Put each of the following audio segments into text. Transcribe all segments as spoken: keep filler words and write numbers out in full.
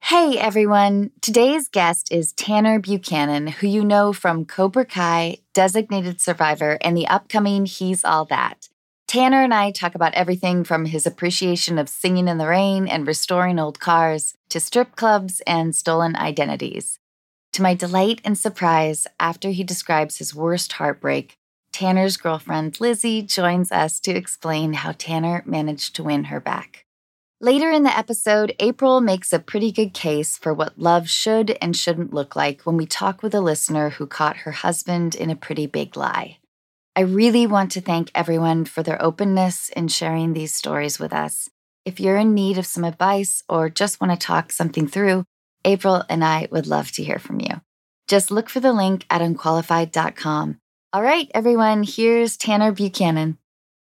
Hey everyone, today's guest is Tanner Buchanan, who you know from Cobra Kai, Designated Survivor, and the upcoming He's All That. Tanner and I talk about everything from his appreciation of singing in the rain and restoring old cars to strip clubs and stolen identities. To my delight and surprise, after he describes his worst heartbreak, Tanner's girlfriend Lizzie joins us to explain how Tanner managed to win her back. Later in the episode, April makes a pretty good case for what love should and shouldn't look like when we talk with a listener who caught her husband in a pretty big lie. I really want to thank everyone for their openness in sharing these stories with us. If you're in need of some advice or just want to talk something through, April and I would love to hear from you. Just look for the link at unqualified dot com. All right, everyone, here's Tanner Buchanan.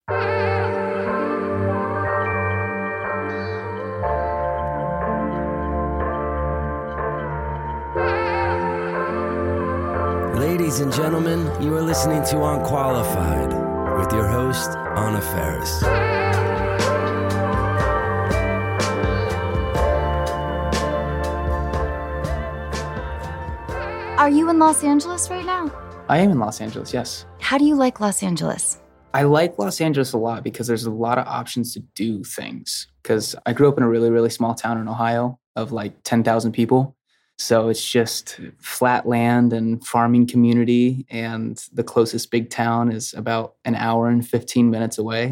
Ladies and gentlemen, you are listening to Unqualified with your host, Anna Faris. Are you in Los Angeles right now? I am in Los Angeles, yes. How do you like Los Angeles? I like Los Angeles a lot because there's a lot of options to do things. Because I grew up in a really, really small town in Ohio of like ten thousand people. So it's just flat land and farming community, and the closest big town is about an hour and fifteen minutes away.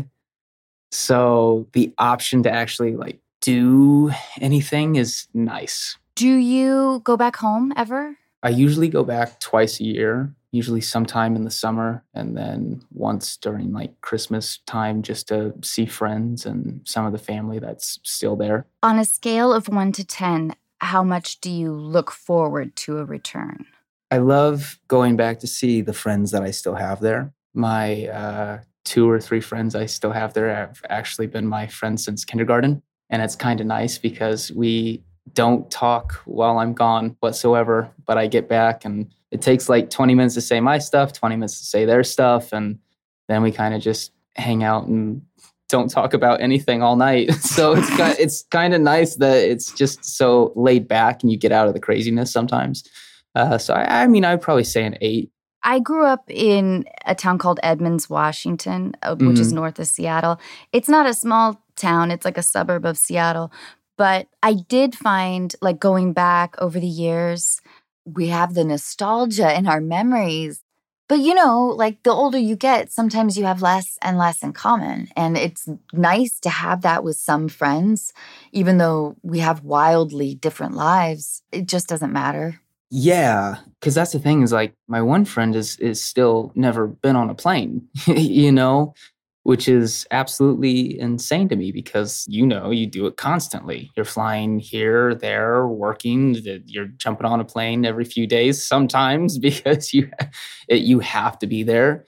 So the option to actually like do anything is nice. Do you go back home ever? I usually go back twice a year, usually sometime in the summer, and then once during like Christmas time just to see friends and some of the family that's still there. On a scale of one to ten, how much do you look forward to a return? I love going back to see the friends that I still have there. My uh, two or three friends I still have there have actually been my friends since kindergarten. And it's kind of nice because we don't talk while I'm gone whatsoever, but I get back and it takes like twenty minutes to say my stuff, twenty minutes to say their stuff. And then we kind of just hang out and don't talk about anything all night. So it's kind of, it's kind of nice that it's just so laid back and you get out of the craziness sometimes. Uh, so I, I mean, I'd probably say an eight. I grew up in a town called Edmonds, Washington, uh, which mm-hmm. is north of Seattle. It's not a small town. It's like a suburb of Seattle. But I did find, like, going back over the years, we have the nostalgia in our memories. But, you know, like the older you get, sometimes you have less and less in common. And it's nice to have that with some friends, even though we have wildly different lives. It just doesn't matter. Yeah, because that's the thing is like my one friend is is still never been on a plane, you know, which is absolutely insane to me because, you know, you do it constantly. You're flying here, there, working. You're jumping on a plane every few days sometimes because you you have to be there.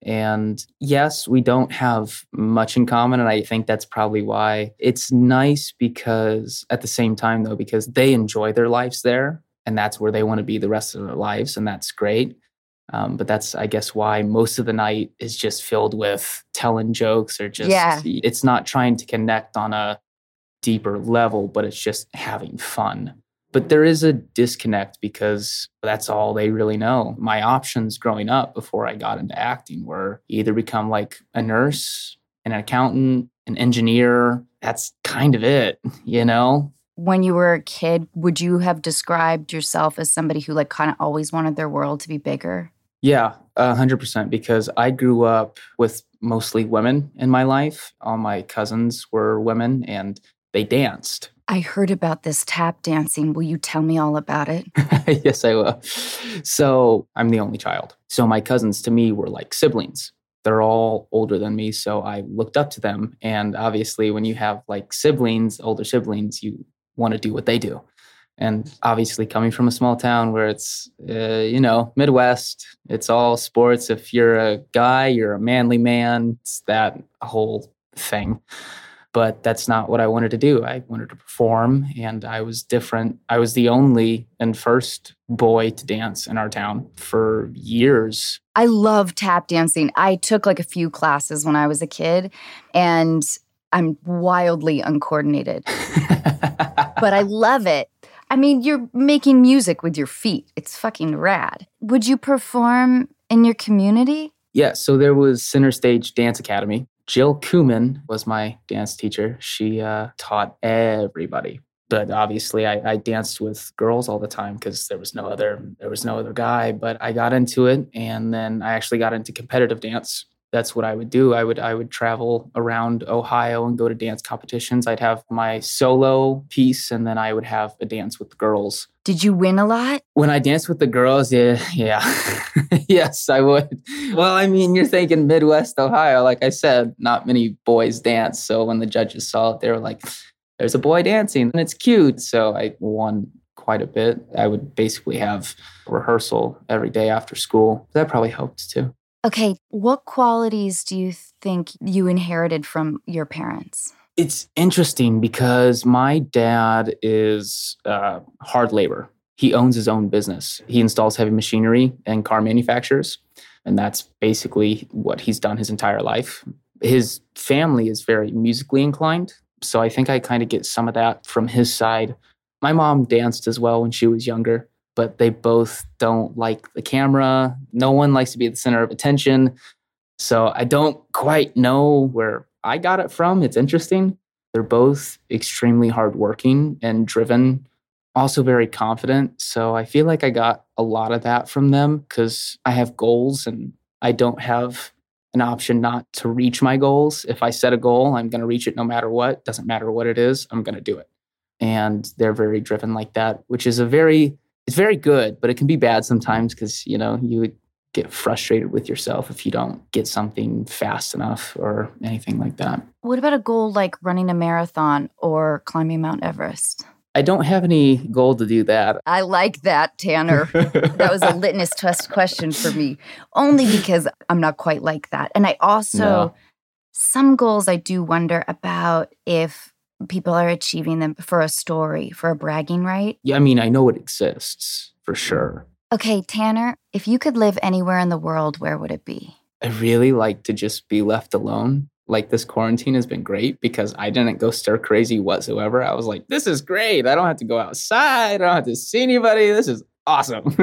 And yes, we don't have much in common. And I think that's probably why it's nice because at the same time, though, because they enjoy their lives there and that's where they want to be the rest of their lives. And that's great. Um, but that's, I guess, why most of the night is just filled with telling jokes or just, yeah. It's not trying to connect on a deeper level, but it's just having fun. But there is a disconnect because that's all they really know. My options growing up before I got into acting were either become like a nurse, an accountant, an engineer. That's kind of it, you know? When you were a kid, would you have described yourself as somebody who like kind of always wanted their world to be bigger? Yeah, one hundred percent, because I grew up with mostly women in my life. All my cousins were women and they danced. I heard about this tap dancing. Will you tell me all about it? Yes, I will. So I'm the only child. So my cousins to me were like siblings. They're all older than me, so I looked up to them. And obviously when you have like siblings, older siblings, you want to do what they do. And obviously coming from a small town where it's, uh, you know, Midwest, it's all sports. If you're a guy, you're a manly man. It's that whole thing. But that's not what I wanted to do. I wanted to perform, and I was different. I was the only and first boy to dance in our town for years. I love tap dancing. I took like a few classes when I was a kid, and I'm wildly uncoordinated. But I love it. I mean, you're making music with your feet. It's fucking rad. Would you perform in your community? Yeah, so there was Center Stage Dance Academy. Jill Kuhlman was my dance teacher. She uh, taught everybody. But obviously, I, I danced with girls all the time because there was no other there was no other guy. But I got into it, and then I actually got into competitive dance. That's what I would do. I would I would travel around Ohio and go to dance competitions. I'd have my solo piece, and then I would have a dance with the girls. Did you win a lot? When I danced with the girls, yeah, yeah. Yes, I would. Well, I mean, you're thinking Midwest Ohio. Like I said, not many boys dance. So when the judges saw it, they were like, there's a boy dancing and it's cute. So I won quite a bit. I would basically have rehearsal every day after school. That probably helped too. Okay, what qualities do you think you inherited from your parents? It's interesting because my dad is uh, hard labor. He owns his own business. He installs heavy machinery and car manufacturers. And that's basically what he's done his entire life. His family is very musically inclined. So I think I kind of get some of that from his side. My mom danced as well when she was younger, but they both don't like the camera. No one likes to be the center of attention. So I don't quite know where I got it from. It's interesting. They're both extremely hardworking and driven, also very confident. So I feel like I got a lot of that from them because I have goals and I don't have an option not to reach my goals. If I set a goal, I'm going to reach it no matter what. Doesn't matter what it is, I'm going to do it. And they're very driven like that, which is a very, it's very good, but it can be bad sometimes because, you know, you would get frustrated with yourself if you don't get something fast enough or anything like that. What about a goal like running a marathon or climbing Mount Everest? I don't have any goal to do that. I like that, Tanner. That was a litmus test question for me, only because I'm not quite like that. And I also, no. some goals I do wonder about if people are achieving them for a story, for a bragging right. Yeah, I mean, I know it exists for sure. Okay, Tanner, if you could live anywhere in the world, where would it be? I really like to just be left alone. Like this quarantine has been great because I didn't go stir crazy whatsoever. I was like, this is great. I don't have to go outside. I don't have to see anybody. This is awesome.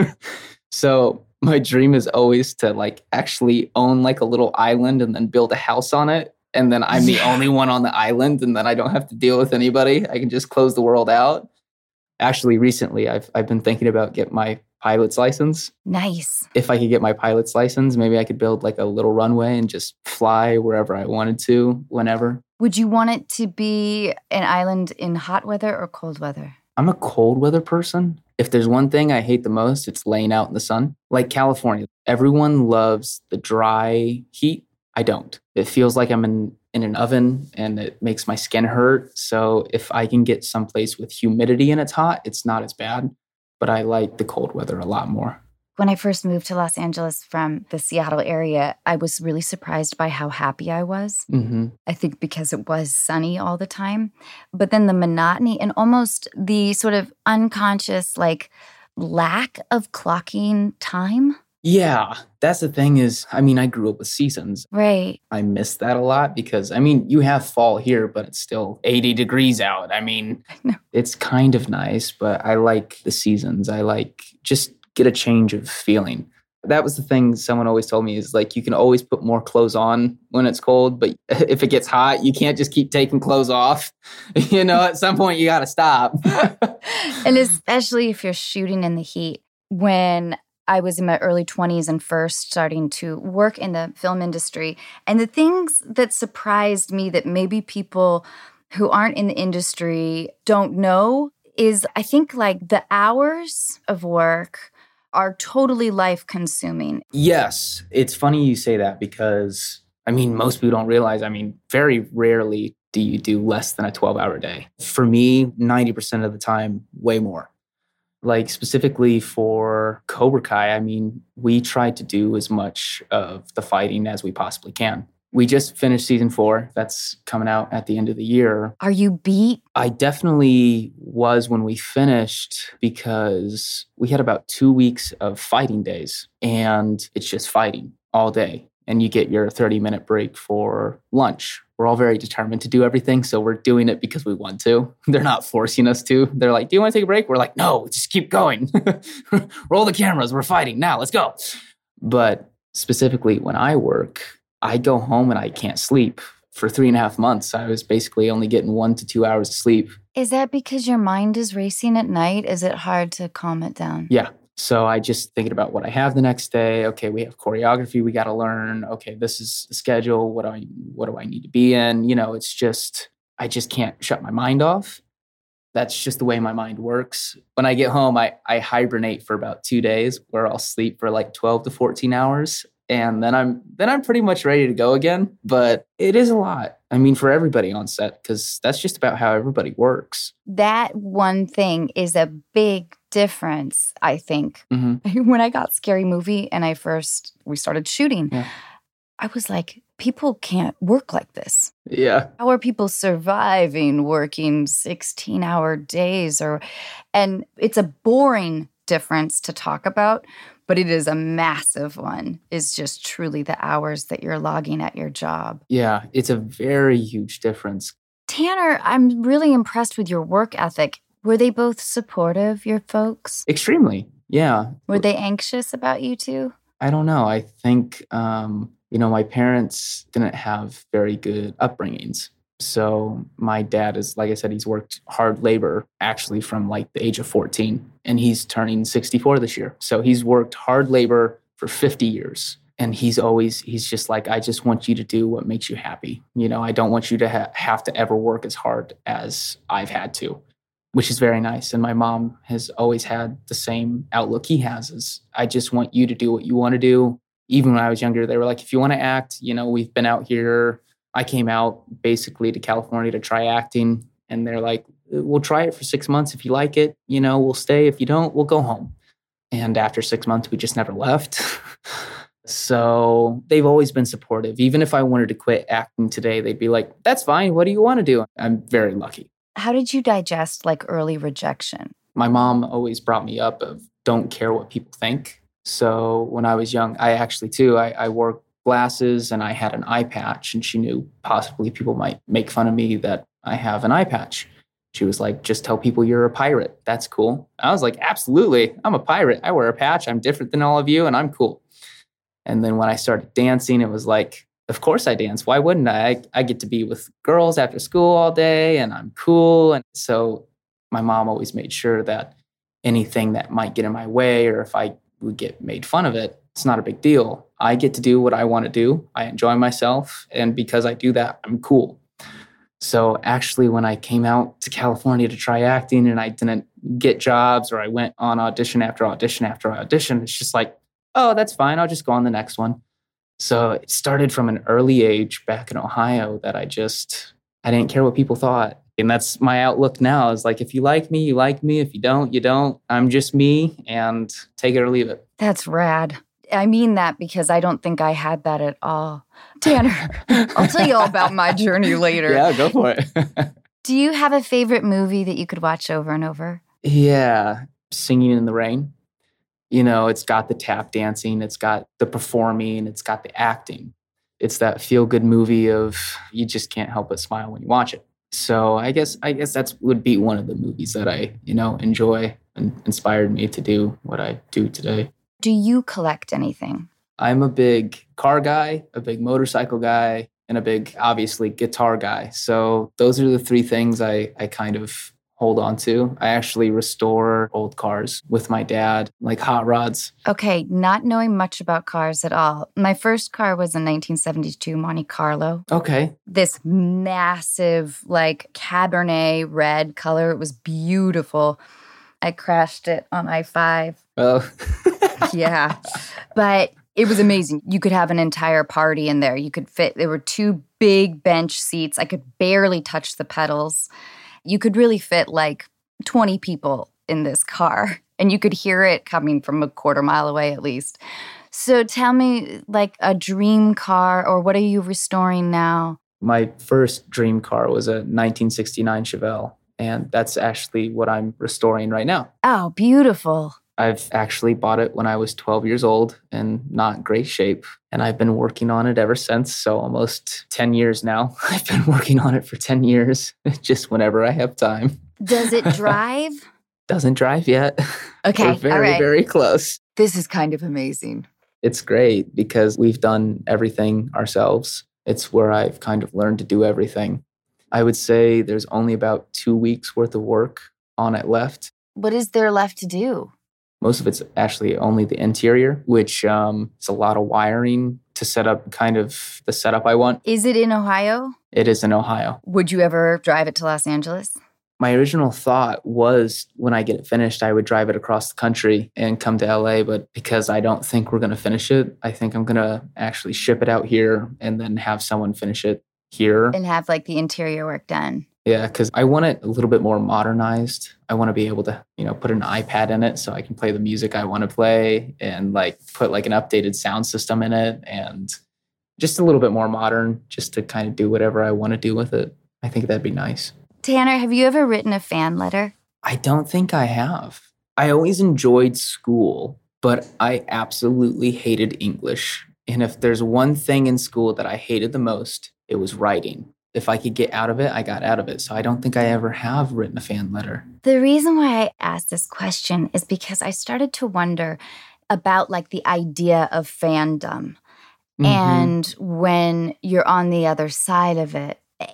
So my dream is always to like actually own like a little island and then build a house on it. And then I'm the yeah. only one on the island and then I don't have to deal with anybody. I can just close the world out. Actually, recently, I've I've been thinking about getting my pilot's license. Nice. If I could get my pilot's license, maybe I could build like a little runway and just fly wherever I wanted to, whenever. Would you want it to be an island in hot weather or cold weather? I'm a cold weather person. If there's one thing I hate the most, it's laying out in the sun. Like California, everyone loves the dry heat. I don't. It feels like I'm in, in an oven and it makes my skin hurt. So if I can get someplace with humidity and it's hot, it's not as bad. But I like the cold weather a lot more. When I first moved to Los Angeles from the Seattle area, I was really surprised by how happy I was. Mm-hmm. I think because it was sunny all the time. But then the monotony and almost the sort of unconscious, like, lack of clocking time. Yeah, that's the thing is, I mean, I grew up with seasons. Right. I miss that a lot because, I mean, you have fall here, but it's still eighty degrees out. I mean, I it's kind of nice, but I like the seasons. I like just get a change of feeling. That was the thing someone always told me is like, you can always put more clothes on when it's cold, but if it gets hot, you can't just keep taking clothes off. You know, at some point you got to stop. And especially if you're shooting in the heat. When I was in my early twenties and first starting to work in the film industry. And the things that surprised me that maybe people who aren't in the industry don't know is I think like the hours of work are totally life-consuming. Yes. It's funny you say that because, I mean, most people don't realize, I mean, very rarely do you do less than a twelve-hour day. For me, ninety percent of the time, way more. Like specifically for Cobra Kai, I mean, we try to do as much of the fighting as we possibly can. We just finished season four. That's coming out at the end of the year. Are you beat? I definitely was when we finished because we had about two weeks of fighting days and it's just fighting all day. and you get your thirty minute break for lunch. We're all very determined to do everything, so we're doing it because we want to. They're not forcing us to. They're like, do you want to take a break? We're like, no, just keep going. Roll the cameras. We're fighting. Now, let's go. But specifically when I work, I go home and I can't sleep. For three and a half months, I was basically only getting one to two hours of sleep. Is that because your mind is racing at night? Is it hard to calm it down? Yeah. So I just thinking about what I have the next day. Okay, we have choreography we got to learn. Okay, this is the schedule. What do I what do I need to be in? You know, it's just I just can't shut my mind off. That's just the way my mind works. When I get home, I I hibernate for about two days where I'll sleep for like twelve to fourteen hours. And then I'm then I'm pretty much ready to go again. But it is a lot. I mean, for everybody on set, because that's just about how everybody works. That one thing is a big difference, I think. Mm-hmm. When I got Scary Movie and I first, we started shooting, Yeah. I was like, people can't work like this. Yeah. How are people surviving working sixteen hour days? Or, and it's a boring difference to talk about, but it is a massive one, is just truly the hours that you're logging at your job. Yeah, it's a very huge difference. Tanner, I'm really impressed with your work ethic. Were they both supportive, your folks? Extremely. Yeah. Were they anxious about you two? I don't know. I think, um, you know, my parents didn't have very good upbringings. So my dad is, like I said, he's worked hard labor actually from like the age of fourteen, and he's turning sixty-four this year. So he's worked hard labor for fifty years. And he's always, he's just like, I just want you to do what makes you happy. You know, I don't want you to ha- have to ever work as hard as I've had to, which is very nice. And my mom has always had the same outlook he has, is I just want you to do what you want to do. Even when I was younger, they were like, if you want to act, you know, we've been out here. I came out basically to California to try acting. And they're like, we'll try it for six months. If you like it, you know, we'll stay. If you don't, we'll go home. And after six months, we just never left. So they've always been supportive. Even if I wanted to quit acting today, they'd be like, that's fine. What do you want to do? I'm very lucky. How did you digest like early rejection? My mom always brought me up of don't care what people think. So when I was young, I actually too, I, I wore glasses and I had an eye patch, and she knew possibly people might make fun of me that I have an eye patch. She was like, just tell people you're a pirate. That's cool. I was like, absolutely. I'm a pirate. I wear a patch. I'm different than all of you and I'm cool. And then when I started dancing, it was like, of course I dance. Why wouldn't I? I? I get to be with girls after school all day and I'm cool. And so my mom always made sure that anything that might get in my way, or if I would get made fun of it, it's not a big deal. I get to do what I want to do. I enjoy myself. And because I do that, I'm cool. So actually, when I came out to California to try acting and I didn't get jobs, or I went on audition after audition after audition, it's just like, oh, that's fine. I'll just go on the next one. So it started from an early age back in Ohio that I just, I didn't care what people thought. And that's my outlook now, is like, if you like me, you like me. If you don't, you don't. I'm just me, and take it or leave it. That's rad. I mean that because I don't think I had that at all. Tanner, I'll tell you all about my journey later. Yeah, go for it. Do you have a favorite movie that you could watch over and over? Yeah, Singing in the Rain. You know, it's got the tap dancing, it's got the performing, it's got the acting. It's that feel-good movie of you just can't help but smile when you watch it. So I guess I guess that's would be one of the movies that I, you know, enjoy and inspired me to do what I do today. Do you collect anything? I'm a big car guy, a big motorcycle guy, and a big, obviously, guitar guy. So those are the three things I, I kind of hold on to. I actually restore old cars with my dad, like hot rods. Okay, not knowing much about cars at all. My first car was a nineteen seventy-two Monte Carlo. Okay. This massive, like, Cabernet red color. It was beautiful. I crashed it on I five. Oh. Yeah. But it was amazing. You could have an entire party in there. You could fit, there were two big bench seats. I could barely touch the pedals. You could really fit like twenty people in this car, and you could hear it coming from a quarter mile away at least. So tell me, like, a dream car, or what are you restoring now? My first dream car was a nineteen sixty-nine Chevelle, and that's actually what I'm restoring right now. Oh, beautiful. I've actually bought it when I was twelve years old and not great shape. And I've been working on it ever since. So almost ten years now. I've been working on it for ten years, just whenever I have time. Does it drive? Doesn't drive yet. Okay. We're very, all right. very close. This is kind of amazing. It's great because we've done everything ourselves. It's where I've kind of learned to do everything. I would say there's only about two weeks worth of work on it left. What is there left to do? Most of it's actually only the interior, which um, is a lot of wiring to set up kind of the setup I want. Is it in Ohio? It is in Ohio. Would you ever drive it to Los Angeles? My original thought was when I get it finished, I would drive it across the country and come to L A. But because I don't think we're going to finish it, I think I'm going to actually ship it out here and then have someone finish it here. And have like the interior work done. Yeah, because I want it a little bit more modernized. I want to be able to, you know, put an iPad in it so I can play the music I want to play and like put like an updated sound system in it and just a little bit more modern just to kind of do whatever I want to do with it. I think that'd be nice. Tanner, have you ever written a fan letter? I don't think I have. I always enjoyed school, but I absolutely hated English. And if there's one thing in school that I hated the most, it was writing. If I could get out of it, I got out of it. So I don't think I ever have written a fan letter. The reason why I asked this question is because I started to wonder about like the idea of fandom mm-hmm. and when you're on the other side of it.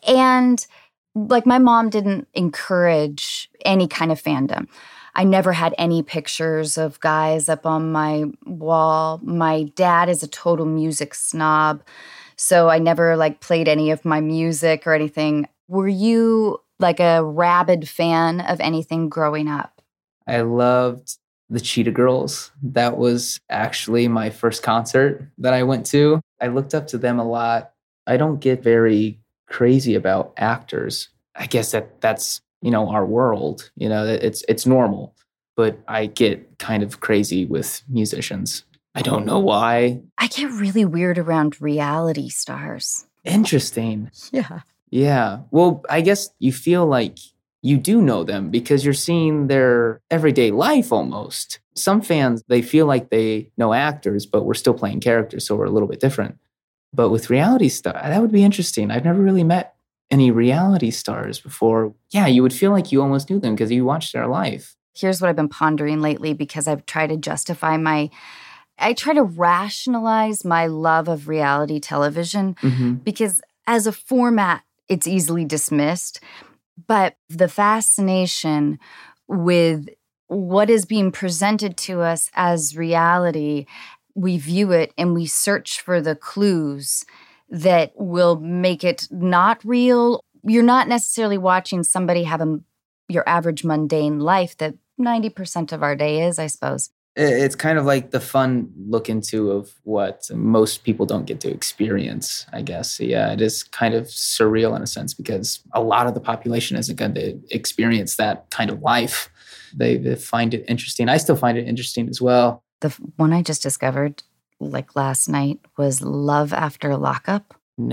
And like my mom didn't encourage any kind of fandom. I never had any pictures of guys up on my wall. My dad is a total music snob. So I never like played any of my music or anything. Were you like a rabid fan of anything growing up? I loved the Cheetah Girls. That was actually my first concert that I went to. I looked up to them a lot. I don't get very crazy about actors. I guess that that's, you know, our world. You know, it's it's normal. But I get kind of crazy with musicians. I don't know why. I get really weird around reality stars. Interesting. Yeah. Yeah. Well, I guess you feel like you do know them because you're seeing their everyday life almost. Some fans, they feel like they know actors, but we're still playing characters, so we're a little bit different. But with reality stars, that would be interesting. I've never really met any reality stars before. Yeah, you would feel like you almost knew them because you watched their life. Here's what I've been pondering lately because I've tried to justify my, I try to rationalize my love of reality television mm-hmm. because as a format, it's easily dismissed. But the fascination with what is being presented to us as reality, we view it and we search for the clues that will make it not real. You're not necessarily watching somebody have a, your average mundane life that ninety percent of our day is, I suppose. It's kind of like the fun look into of what most people don't get to experience, I guess. Yeah, it is kind of surreal in a sense because a lot of the population isn't going to experience that kind of life. They, they find it interesting. I still find it interesting as well. The one I just discovered, like last night, was Love After Lockup.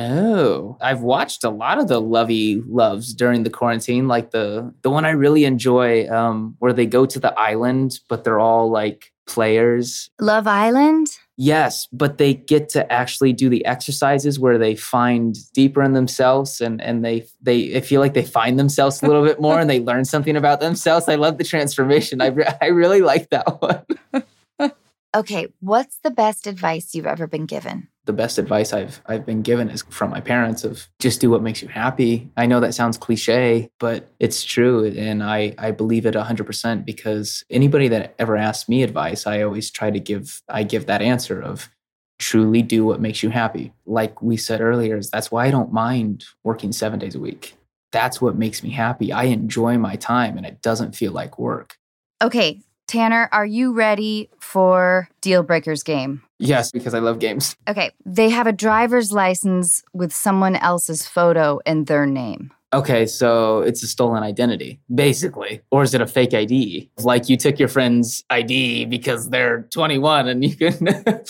No, I've watched a lot of the lovey loves during the quarantine. Like the the one I really enjoy, um, where they go to the island, but they're all like players. Love Island? Yes, but they get to actually do the exercises where they find deeper in themselves and and they they I feel like they find themselves a little bit more and they learn something about themselves. I love the transformation. I re- I really like that one. Okay, what's the best advice you've ever been given? The best advice I've I've been given is from my parents of just do what makes you happy. I know that sounds cliche, but it's true. And I, I believe it one hundred percent because anybody that ever asks me advice, I always try to give, I give that answer of truly do what makes you happy. Like we said earlier, is that's why I don't mind working seven days a week. That's what makes me happy. I enjoy my time and it doesn't feel like work. Okay, Tanner, are you ready for Deal Breakers game? Yes, because I love games. Okay, they have a driver's license with someone else's photo and their name. Okay, so it's a stolen identity, basically. Or is it a fake I D? Like you took your friend's I D because they're twenty-one and you can...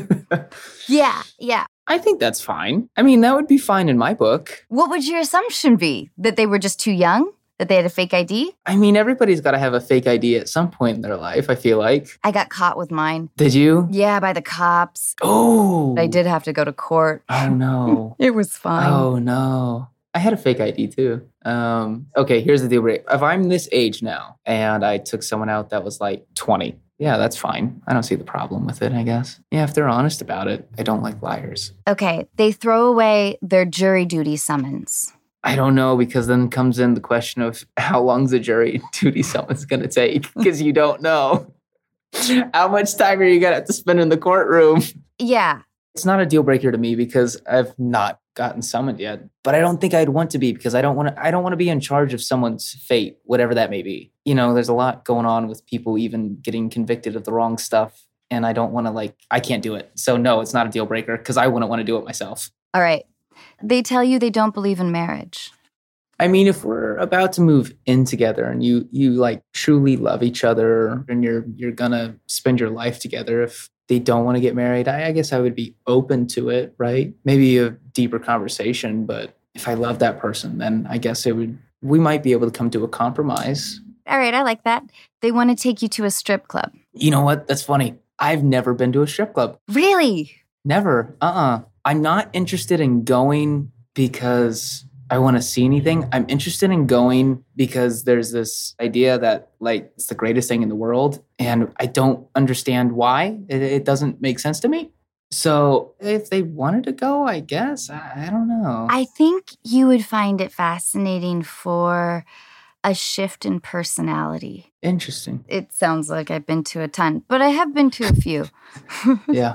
Yeah, yeah. I think that's fine. I mean, that would be fine in my book. What would your assumption be? That they were just too young? That they had a fake I D? I mean, everybody's got to have a fake I D at some point in their life, I feel like. I got caught with mine. Did you? Yeah, by the cops. Oh. I did have to go to court. Oh, no. It was fine. Oh, no. I had a fake I D too. Um, okay, here's the deal breaker. If I'm this age now and I took someone out that was like twenty, yeah, that's fine. I don't see the problem with it, I guess. Yeah, if they're honest about it. I don't like liars. Okay, they throw away their jury duty summons. I don't know, because then comes in the question of how long's the jury duty summons going to take, because you don't know. How much time are you going to have to spend in the courtroom? Yeah. It's not a deal breaker to me because I've not gotten summoned yet, but I don't think I'd want to be because I don't want to, I don't want to be in charge of someone's fate, whatever that may be. You know, there's a lot going on with people even getting convicted of the wrong stuff. And I don't want to like, I can't do it. So no, it's not a deal breaker because I wouldn't want to do it myself. All right. They tell you they don't believe in marriage. I mean, if we're about to move in together and you, you like truly love each other and you're, you're gonna spend your life together, if they don't want to get married, I, I guess I would be open to it, right? Maybe a deeper conversation, but if I love that person, then I guess it would, we might be able to come to a compromise. All right, I like that. They want to take you to a strip club. You know what? That's funny. I've never been to a strip club. Really? Never. Uh-uh. I'm not interested in going because I want to see anything. I'm interested in going because there's this idea that like it's the greatest thing in the world. And I don't understand why. It, it doesn't make sense to me. So if they wanted to go, I guess. I, I don't know. I think you would find it fascinating for a shift in personality. Interesting. It sounds like I've been to a ton, but I have been to a few. Yeah.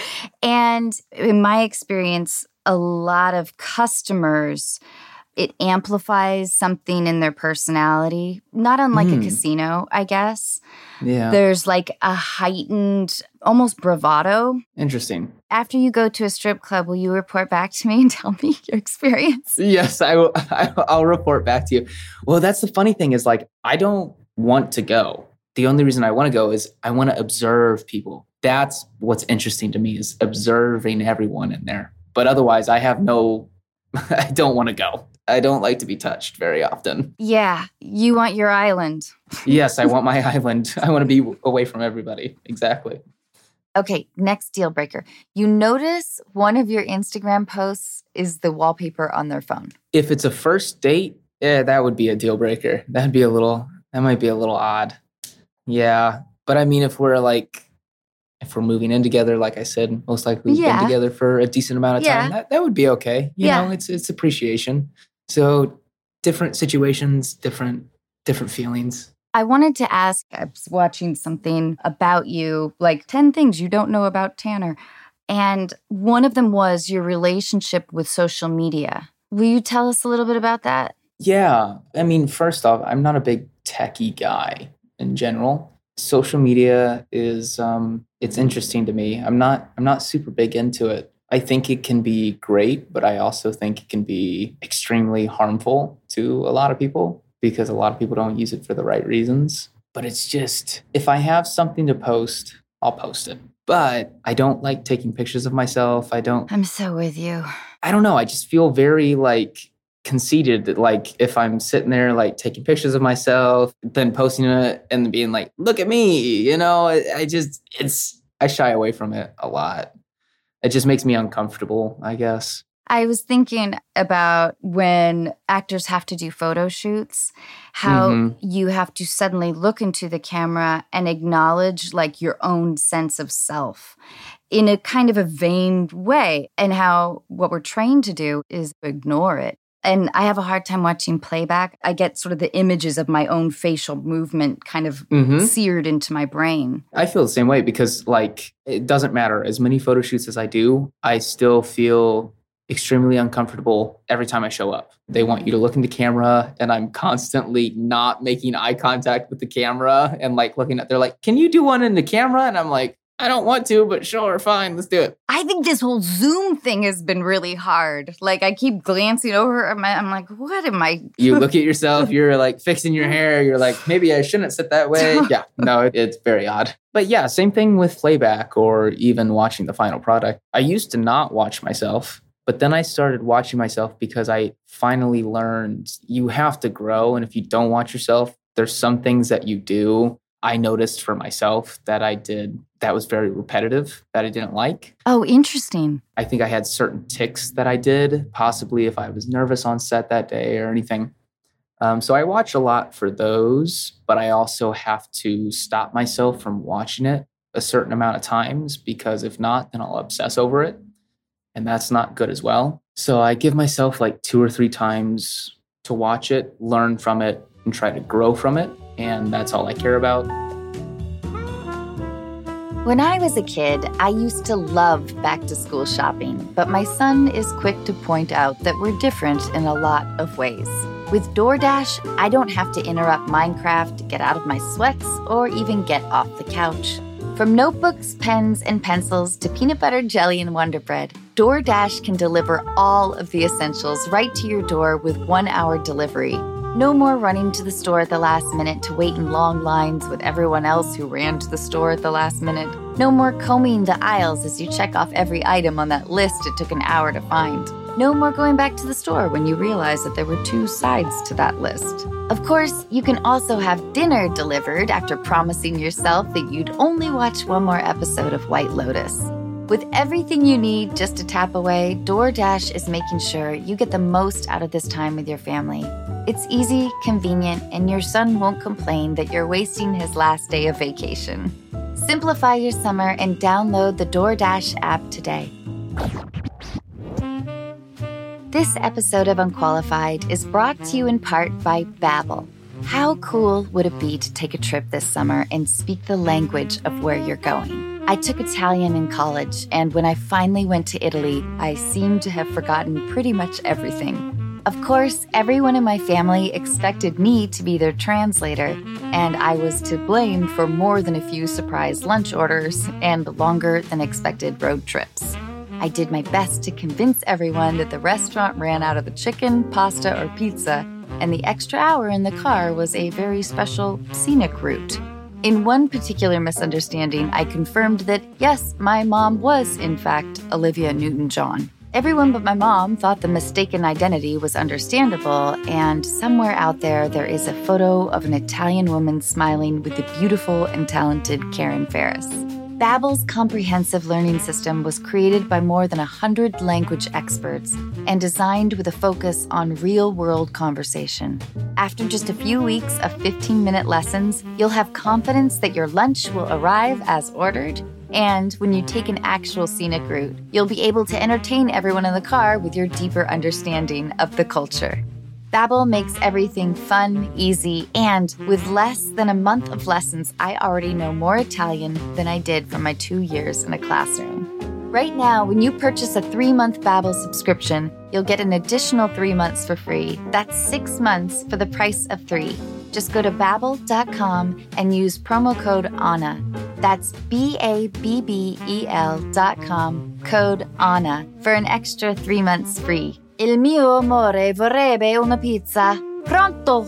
And in my experience, a lot of customers, it amplifies something in their personality, not unlike Mm. a casino, I guess. Yeah. There's like a heightened, almost bravado. Interesting. After you go to a strip club, will you report back to me and tell me your experience? Yes, I will. I- I'll report back to you. Well, that's the funny thing is like, I don't want to go. The only reason I want to go is I want to observe people. That's what's interesting to me is observing everyone in there. But otherwise, I have no, I don't want to go. I don't like to be touched very often. Yeah, you want your island. Yes, I want my island. I want to be away from everybody. Exactly. Okay, next deal breaker. You notice one of your Instagram posts is the wallpaper on their phone. If it's a first date, yeah, that would be a deal breaker. That'd be a little, that might be a little odd. Yeah. But I mean, if we're like, if we're moving in together, like I said, most likely we've Yeah. been together for a decent amount of time, Yeah. that, that would be okay. You Yeah. know, it's it's appreciation. So different situations, different different feelings. I wanted to ask, I was watching something about you, like ten things you don't know about Tanner. And one of them was your relationship with social media. Will you tell us a little bit about that? Yeah. I mean, first off, I'm not a big techie guy in general. Social media is um it's interesting to me. I'm not I'm not super big into it. I think it can be great, but I also think it can be extremely harmful to a lot of people because a lot of people don't use it for the right reasons. But it's just, if I have something to post, I'll post it. But I don't like taking pictures of myself. I don't, I'm so with you. I don't know. I just feel very like conceited that like if I'm sitting there like taking pictures of myself, then posting it and being like, look at me, you know, I, I just, it's, I shy away from it a lot. It just makes me uncomfortable, I guess. I was thinking about when actors have to do photo shoots, how Mhm. you have to suddenly look into the camera and acknowledge like your own sense of self in a kind of a vain way, and how what we're trained to do is ignore it. And I have a hard time watching playback. I get sort of the images of my own facial movement kind of Mhm. seared into my brain. I feel the same way because like it doesn't matter as many photo shoots as I do, I still feel extremely uncomfortable every time I show up. They want you to look in the camera and I'm constantly not making eye contact with the camera and like looking at, they're like, can you do one in the camera? And I'm like, I don't want to, but sure, fine, let's do it. I think this whole Zoom thing has been really hard. Like I keep glancing over, I'm, I'm like, what am I? You look at yourself, you're like fixing your hair, you're like, maybe I shouldn't sit that way. Yeah, no, it, it's very odd. But yeah, same thing with playback or even watching the final product. I used to not watch myself. But then I started watching myself because I finally learned you have to grow. And if you don't watch yourself, there's some things that you do. I noticed for myself that I did that was very repetitive, that I didn't like. Oh, interesting. I think I had certain tics that I did, possibly if I was nervous on set that day or anything. Um, so I watch a lot for those, but I also have to stop myself from watching it a certain amount of times, because if not, then I'll obsess over it. And that's not good as well. So I give myself like two or three times to watch it, learn from it, and try to grow from it. And that's all I care about. When I was a kid, I used to love back-to-school shopping, but my son is quick to point out that we're different in a lot of ways. With DoorDash, I don't have to interrupt Minecraft, get out of my sweats, or even get off the couch. From notebooks, pens, and pencils to peanut butter, jelly, and Wonder Bread, DoorDash can deliver all of the essentials right to your door with one-hour delivery. No more running to the store at the last minute to wait in long lines with everyone else who ran to the store at the last minute. No more combing the aisles as you check off every item on that list it took an hour to find. No more going back to the store when you realize that there were two sides to that list. Of course, you can also have dinner delivered after promising yourself that you'd only watch one more episode of White Lotus. With everything you need just to tap away, DoorDash is making sure you get the most out of this time with your family. It's easy, convenient, and your son won't complain that you're wasting his last day of vacation. Simplify your summer and download the DoorDash app today. This episode of Unqualified is brought to you in part by Babbel. How cool would it be to take a trip this summer and speak the language of where you're going? I took Italian in college, and when I finally went to Italy, I seemed to have forgotten pretty much everything. Of course, everyone in my family expected me to be their translator, and I was to blame for more than a few surprise lunch orders and longer than expected road trips. I did my best to convince everyone that the restaurant ran out of the chicken, pasta, or pizza, and the extra hour in the car was a very special scenic route. In one particular misunderstanding, I confirmed that, yes, my mom was, in fact, Olivia Newton-John. Everyone but my mom thought the mistaken identity was understandable, and somewhere out there, there is a photo of an Italian woman smiling with the beautiful and talented Karen Ferris. Babbel's comprehensive learning system was created by more than one hundred language experts and designed with a focus on real-world conversation. After just a few weeks of fifteen-minute lessons, you'll have confidence that your lunch will arrive as ordered, and when you take an actual scenic route, you'll be able to entertain everyone in the car with your deeper understanding of the culture. Babbel makes everything fun, easy, and with less than a month of lessons, I already know more Italian than I did from my two years in a classroom. Right now, when you purchase a three-month Babbel subscription, you'll get an additional three months for free. That's six months for the price of three. Just go to babbel dot com and use promo code ANNA. That's B A B B E L dot com, code ANNA, for an extra three months free. Il mio amore vorrebbe una pizza. Pronto!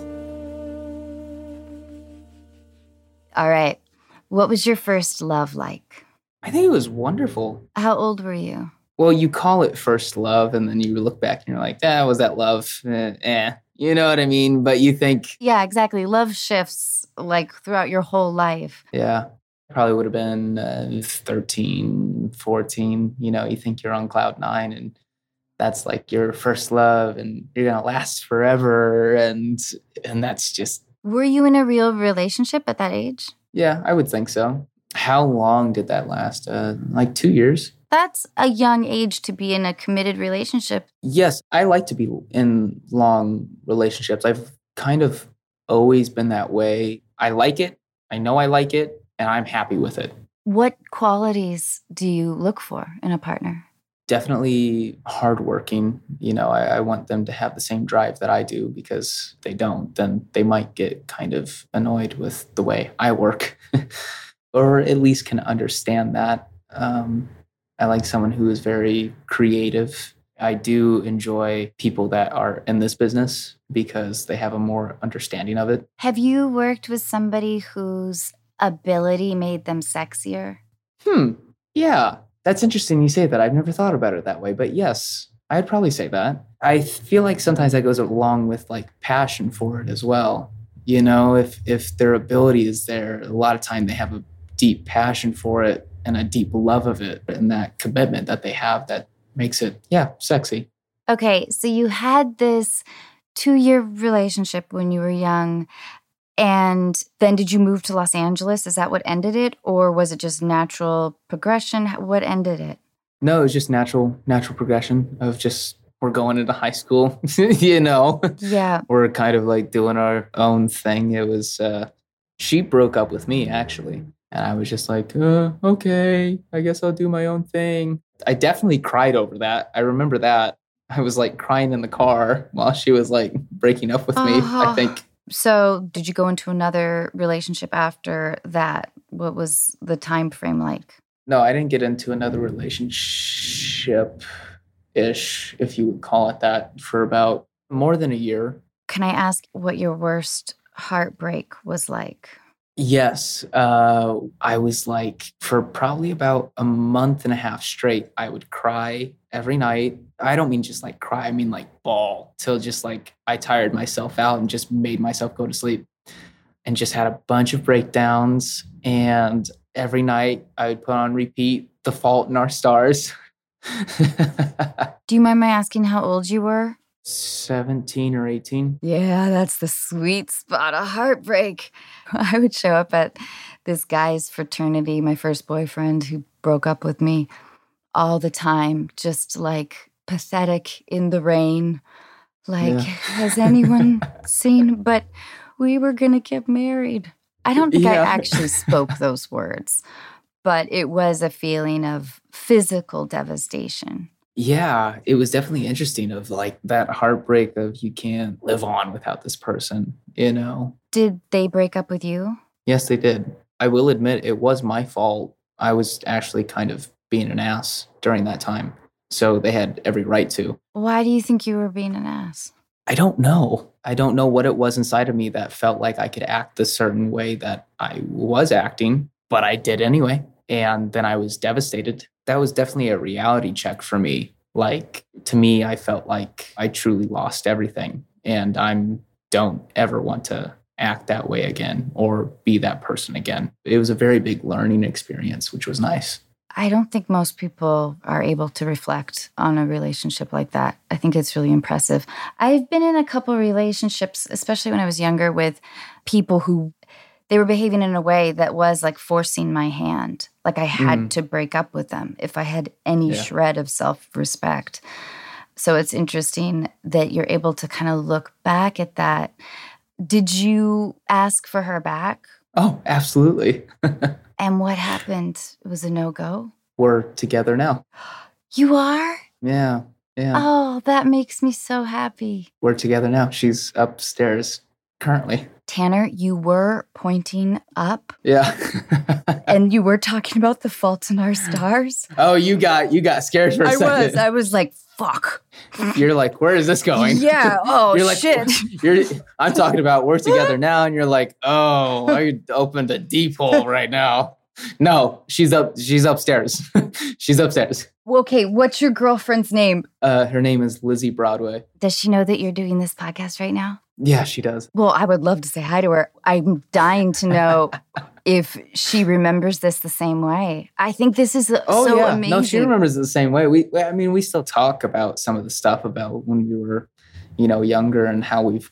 All right. What was your first love like? I think it was wonderful. How old were you? Well, you call it first love, and then you look back and you're like, ah, was that love? Eh, eh. You know what I mean? But you think... Yeah, exactly. Love shifts like throughout your whole life. Yeah. Probably would have been uh, thirteen, fourteen. You know, you think you're on cloud nine, and that's like your first love, and you're going to last forever. And and that's just... Were you in a real relationship at that age? Yeah, I would think so. How long did that last? Uh, like two years. That's a young age to be in a committed relationship. Yes, I like to be in long relationships. I've kind of always been that way. I like it. I know I like it, and I'm happy with it. What qualities do you look for in a partner? Definitely hardworking. You know, I, I want them to have the same drive that I do, because if they don't, then they might get kind of annoyed with the way I work, or at least can understand that. Um, I like someone who is very creative. I do enjoy people that are in this business because they have a more understanding of it. Have you worked with somebody whose ability made them sexier? Hmm. Yeah. That's interesting you say that. I've never thought about it that way. But yes, I'd probably say that. I feel like sometimes that goes along with like passion for it as well. You know, if if their ability is there, a lot of time they have a deep passion for it and a deep love of it, and that commitment that they have that makes it, yeah, sexy. Okay, so you had this two-year relationship when you were young, and then did you move to Los Angeles? Is that what ended it, or was it just natural progression? What ended it? No, it was just natural, natural progression of just we're going into high school, you know? Yeah. We're kind of like doing our own thing. It was, uh, she broke up with me actually. And I was just like, uh, okay, I guess I'll do my own thing. I definitely cried over that. I remember that. I was like crying in the car while she was like breaking up with me, uh, I think. So did you go into another relationship after that? What was the time frame like? No, I didn't get into another relationship-ish, if you would call it that, for about more than a year. Can I ask what your worst heartbreak was like? Yes. Uh, I was like, for probably about a month and a half straight, I would cry every night. I don't mean just like cry, I mean like bawl till just like I tired myself out and just made myself go to sleep and just had a bunch of breakdowns. And every night I would put on repeat The Fault in Our Stars. Do you mind my asking how old you were? seventeen or eighteen. Yeah, that's the sweet spot of heartbreak. I would show up at this guy's fraternity, my first boyfriend who broke up with me, all the time, just like pathetic in the rain. Like, yeah. Has anyone seen? But we were going to get married. I don't think yeah. I actually spoke those words, but it was a feeling of physical devastation. Yeah, it was definitely interesting of like that heartbreak of you can't live on without this person, you know? Did they break up with you? Yes, they did. I will admit it was my fault. I was actually kind of being an ass during that time. So they had every right to. Why do you think you were being an ass? I don't know. I don't know what it was inside of me that felt like I could act the certain way that I was acting, but I did anyway. And then I was devastated. That was definitely a reality check for me. Like, to me, I felt like I truly lost everything. And I don't ever want to act that way again or be that person again. It was a very big learning experience, which was nice. I don't think most people are able to reflect on a relationship like that. I think it's really impressive. I've been in a couple of relationships, especially when I was younger, with people who they were behaving in a way that was like forcing my hand. Like I had mm. to break up with them if I had any yeah. shred of self-respect. So it's interesting that you're able to kind of look back at that. Did you ask for her back? Oh, absolutely. And what happened? It was a no-go? We're together now. You are? Yeah, yeah. Oh, that makes me so happy. We're together now. She's upstairs currently. Tanner, you were pointing up. Yeah. And you were talking about The Fault in Our Stars. Oh, you got you got scared for a I second. I was. I was like, fuck. You're like, where is this going? Yeah. Oh, you're like, shit. You're, I'm talking about we're together now, and you're like, oh, I opened a deep hole right now. No, she's up. She's upstairs. She's upstairs. Okay, what's your girlfriend's name? Uh, her name is Lizzie Broadway. Does she know that you're doing this podcast right now? Yeah, she does. Well, I would love to say hi to her. I'm dying to know if she remembers this the same way. I think this is oh, so yeah. amazing. No, she remembers it the same way. We, I mean, we still talk about some of the stuff about when we were, you know, younger and how we've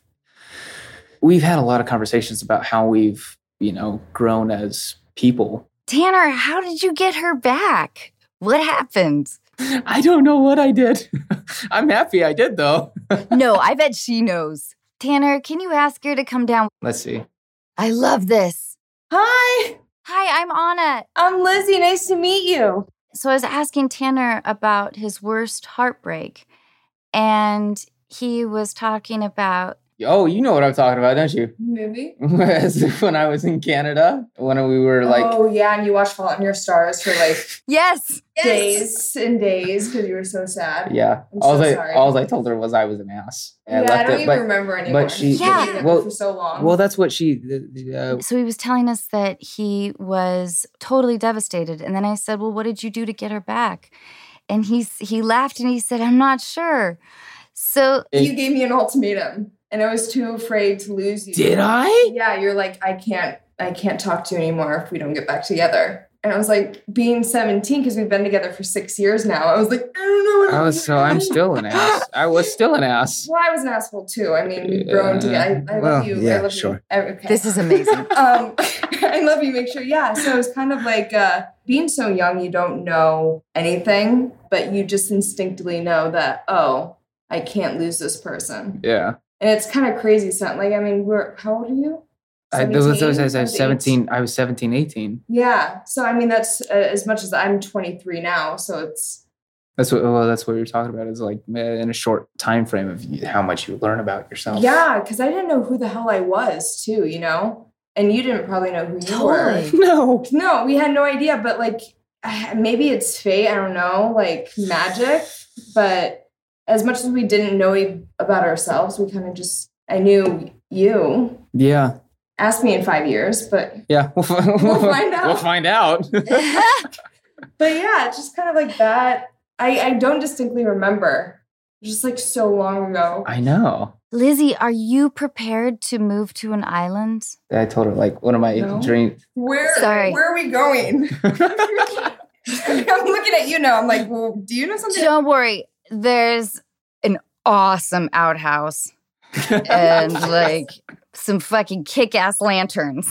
we've had a lot of conversations about how we've, you know, grown as people. Tanner, how did you get her back? What happened? I don't know what I did. I'm happy I did, though. No, I bet she knows. Tanner, can you ask her to come down? Let's see. I love this. Hi. Hi, I'm Anna. I'm Lizzie. Nice to meet you. So I was asking Tanner about his worst heartbreak, and he was talking about... Oh, you know what I'm talking about, don't you? Maybe. When I was in Canada, when we were like... Oh, yeah, and you watched Fault in Your Stars for like... Yes! Days and days because you were so sad. Yeah. I'm all so I, sorry. All I told her was I was an ass. Yeah, I don't it, even but, remember anymore. But she... Yeah. Well, for so long. Well, that's what she... Uh, so he was telling us that he was totally devastated. And then I said, well, what did you do to get her back? And he's, he laughed and he said, I'm not sure. So it, you gave me an ultimatum and I was too afraid to lose you. Did I? Yeah, you're like, I can't, I can't talk to you anymore if we don't get back together. And I was like, being seventeen, because we've been together for six years now, I was like, I don't know what I was, so I'm still an ass. I was still an ass. Well, I was an asshole too. I mean, we've grown uh, together. I, I well, love you. Yeah, I love sure. you. Okay. This is amazing. um, I love you. Make sure. Yeah. So it's kind of like uh, being so young, you don't know anything, but you just instinctively know that, oh, I can't lose this person. Yeah. And it's kind of crazy. So, like, I mean, we're, how old are you? I, those, those, I was seventeen. I was seventeen, eighteen. Yeah. So, I mean, that's uh, as much as I'm twenty-three now. So it's. That's what, well, that's what you're talking about is like in a short time frame of how much you learn about yourself. Yeah. Because I didn't know who the hell I was too, you know? And you didn't probably know who you totally. were. No. No, we had no idea. But like, maybe it's fate. I don't know, like magic. But as much as we didn't know about ourselves, we kind of just, I knew you. Yeah. Ask me in five years, but yeah, we'll, we'll find out. We'll find out. But yeah, it's just kind of like that. I, I don't distinctly remember. Just like so long ago. I know. Lizzie, are you prepared to move to an island? I told her, like, one of my no. dreams. Where, Sorry. Where are we going? I'm looking at you now. I'm like, well, do you know something? Don't worry. There's an awesome outhouse. And like some fucking kick-ass lanterns.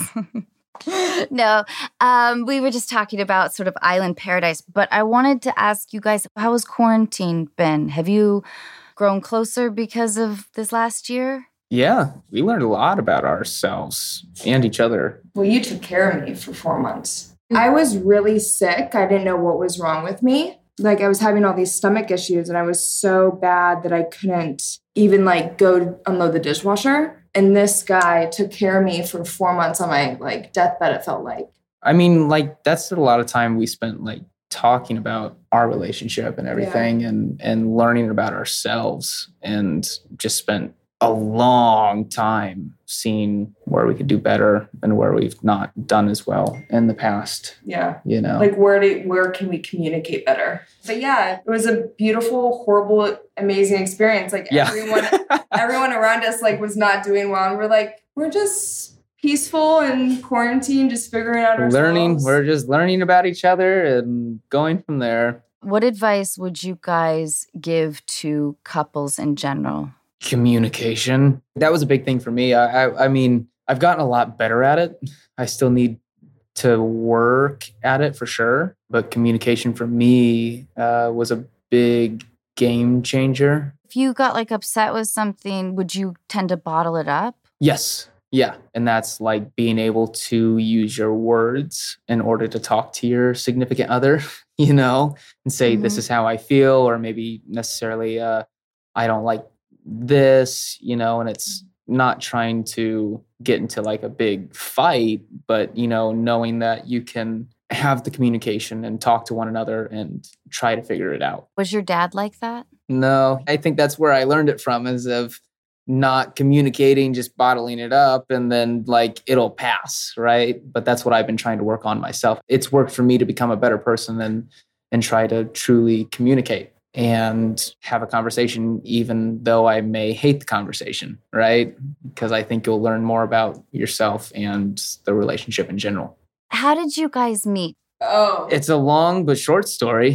No, um, we were just talking about sort of island paradise, but I wanted to ask you guys, how has quarantine been? Have you grown closer because of this last year? Yeah, we learned a lot about ourselves and each other. Well, you took care of me for four months. I was really sick. I didn't know what was wrong with me. Like, I was having all these stomach issues, and I was so bad that I couldn't even, like, go unload the dishwasher. And this guy took care of me for four months on my, like, deathbed, it felt like. I mean, like, that's a lot of time we spent, like, talking about our relationship and everything, yeah. and, and learning about ourselves, and just spent a long time seeing where we could do better and where we've not done as well in the past. Yeah. You know, like where do, where can we communicate better? But yeah, it was a beautiful, horrible, amazing experience. Like yeah. everyone, everyone around us like was not doing well. And we're like, we're just peaceful in quarantine, just figuring out ourselves. Learning. We're just learning about each other and going from there. What advice would you guys give to couples in general? Communication. That was a big thing for me. I, I I mean, I've gotten a lot better at it. I still need to work at it for sure. But communication for me uh, was a big game changer. If you got like upset with something, would you tend to bottle it up? Yes. Yeah. And that's like being able to use your words in order to talk to your significant other, you know, and say, mm-hmm. this is how I feel, or maybe necessarily uh, I don't like this, you know, and it's not trying to get into like a big fight, but, you know, knowing that you can have the communication and talk to one another and try to figure it out. Was your dad like that? No, I think that's where I learned it from, is of not communicating, just bottling it up, and then like it'll pass, right? But that's what I've been trying to work on myself. It's worked for me to become a better person and and try to truly communicate and have a conversation, even though I may hate the conversation, right? Because I think you'll learn more about yourself and the relationship in general. How did you guys meet? Oh. It's a long but short story.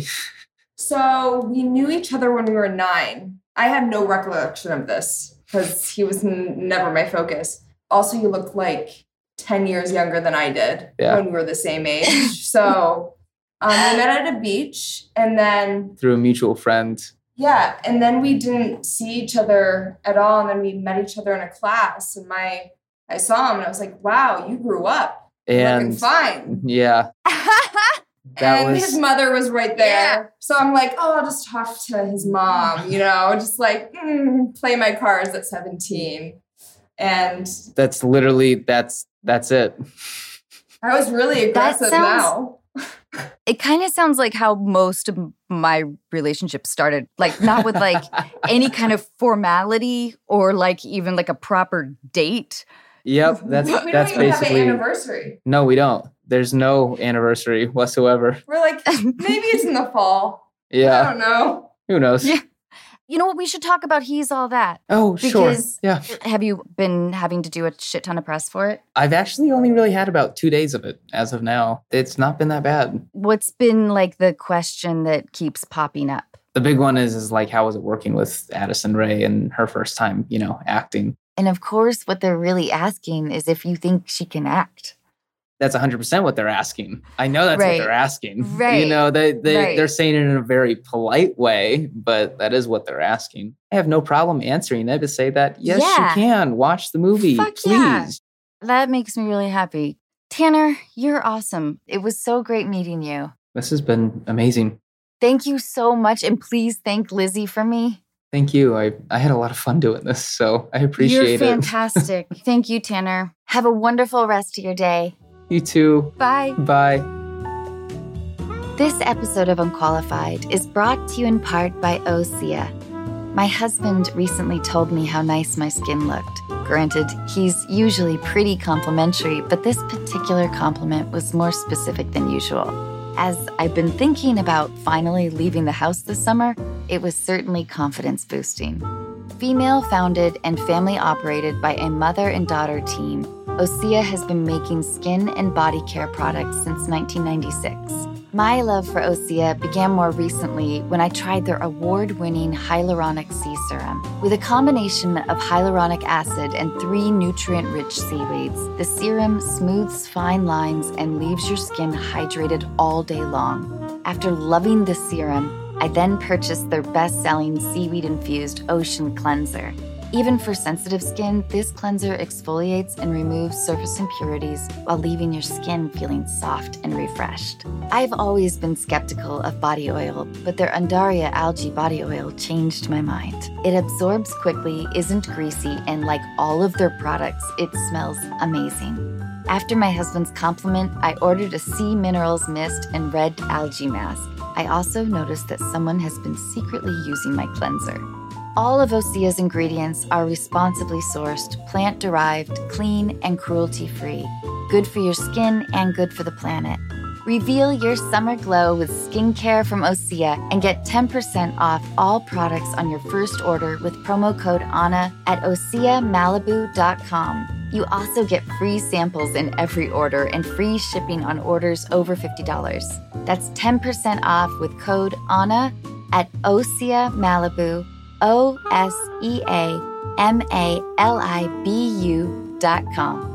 So we knew each other when we were nine. I have no recollection of this because he was n- never my focus. Also, you look like ten years younger than I did yeah. when we were the same age. So... Um, we met at a beach, and then... Through a mutual friend. Yeah, and then we didn't see each other at all, and then we met each other in a class, and my I saw him, and I was like, wow, you grew up. And looking fine. Yeah. and was... his mother was right there. Yeah. So I'm like, oh, I'll just talk to his mom, you know, just like mm, play my cards at seventeen. And... That's literally, that's that's it. I was really aggressive sounds... now. It kind of sounds like how most of my relationships started, like not with like any kind of formality or like even like a proper date. Yep, that's we, we that's don't even basically have an anniversary. No, we don't. There's no anniversary whatsoever. We're like, maybe it's in the fall. Yeah. I don't know. Who knows? Yeah. You know what? We should talk about He's All That. Oh, because sure. Yeah. Have you been having to do a shit ton of press for it? I've actually only really had about two days of it as of now. It's not been that bad. What's been like the question that keeps popping up? The big one is, is like, how was it working with Addison Rae and her first time, you know, acting? And of course, what they're really asking is if you think she can act. That's one hundred percent what they're asking. I know that's Right. what they're asking. Right. You know, they, they, Right. they're saying it in a very polite way, but that is what they're asking. I have no problem answering it to say that, yes, Yeah. you can. Watch the movie, Fuck please. yeah. That makes me really happy. Tanner, you're awesome. It was so great meeting you. This has been amazing. Thank you so much. And please thank Lizzie for me. Thank you. I, I had a lot of fun doing this, so I appreciate You're it. fantastic. Thank you, Tanner. Have a wonderful rest of your day. You too. Bye. Bye. This episode of Unqualified is brought to you in part by Osea. My husband recently told me how nice my skin looked. Granted, he's usually pretty complimentary, but this particular compliment was more specific than usual. As I've been thinking about finally leaving the house this summer, it was certainly confidence boosting. Female founded and family operated by a mother and daughter team, Osea has been making skin and body care products since nineteen ninety-six. My love for Osea began more recently when I tried their award-winning hyaluronic sea serum. With a combination of hyaluronic acid and three nutrient-rich seaweeds, the serum smooths fine lines and leaves your skin hydrated all day long. After loving the serum, I then purchased their best-selling seaweed-infused Ocean Cleanser. Even for sensitive skin, this cleanser exfoliates and removes surface impurities while leaving your skin feeling soft and refreshed. I've always been skeptical of body oil, but their Undaria algae body oil changed my mind. It absorbs quickly, isn't greasy, and like all of their products, it smells amazing. After my husband's compliment, I ordered a sea minerals mist and red algae mask. I also noticed that someone has been secretly using my cleanser. All of Osea's ingredients are responsibly sourced, plant-derived, clean, and cruelty-free. Good for your skin and good for the planet. Reveal your summer glow with skincare from Osea and get ten percent off all products on your first order with promo code ANNA at osea malibu dot com. You also get free samples in every order and free shipping on orders over fifty dollars. That's ten percent off with code ANNA at Osea Malibu, O S E A M A L I B U dot com.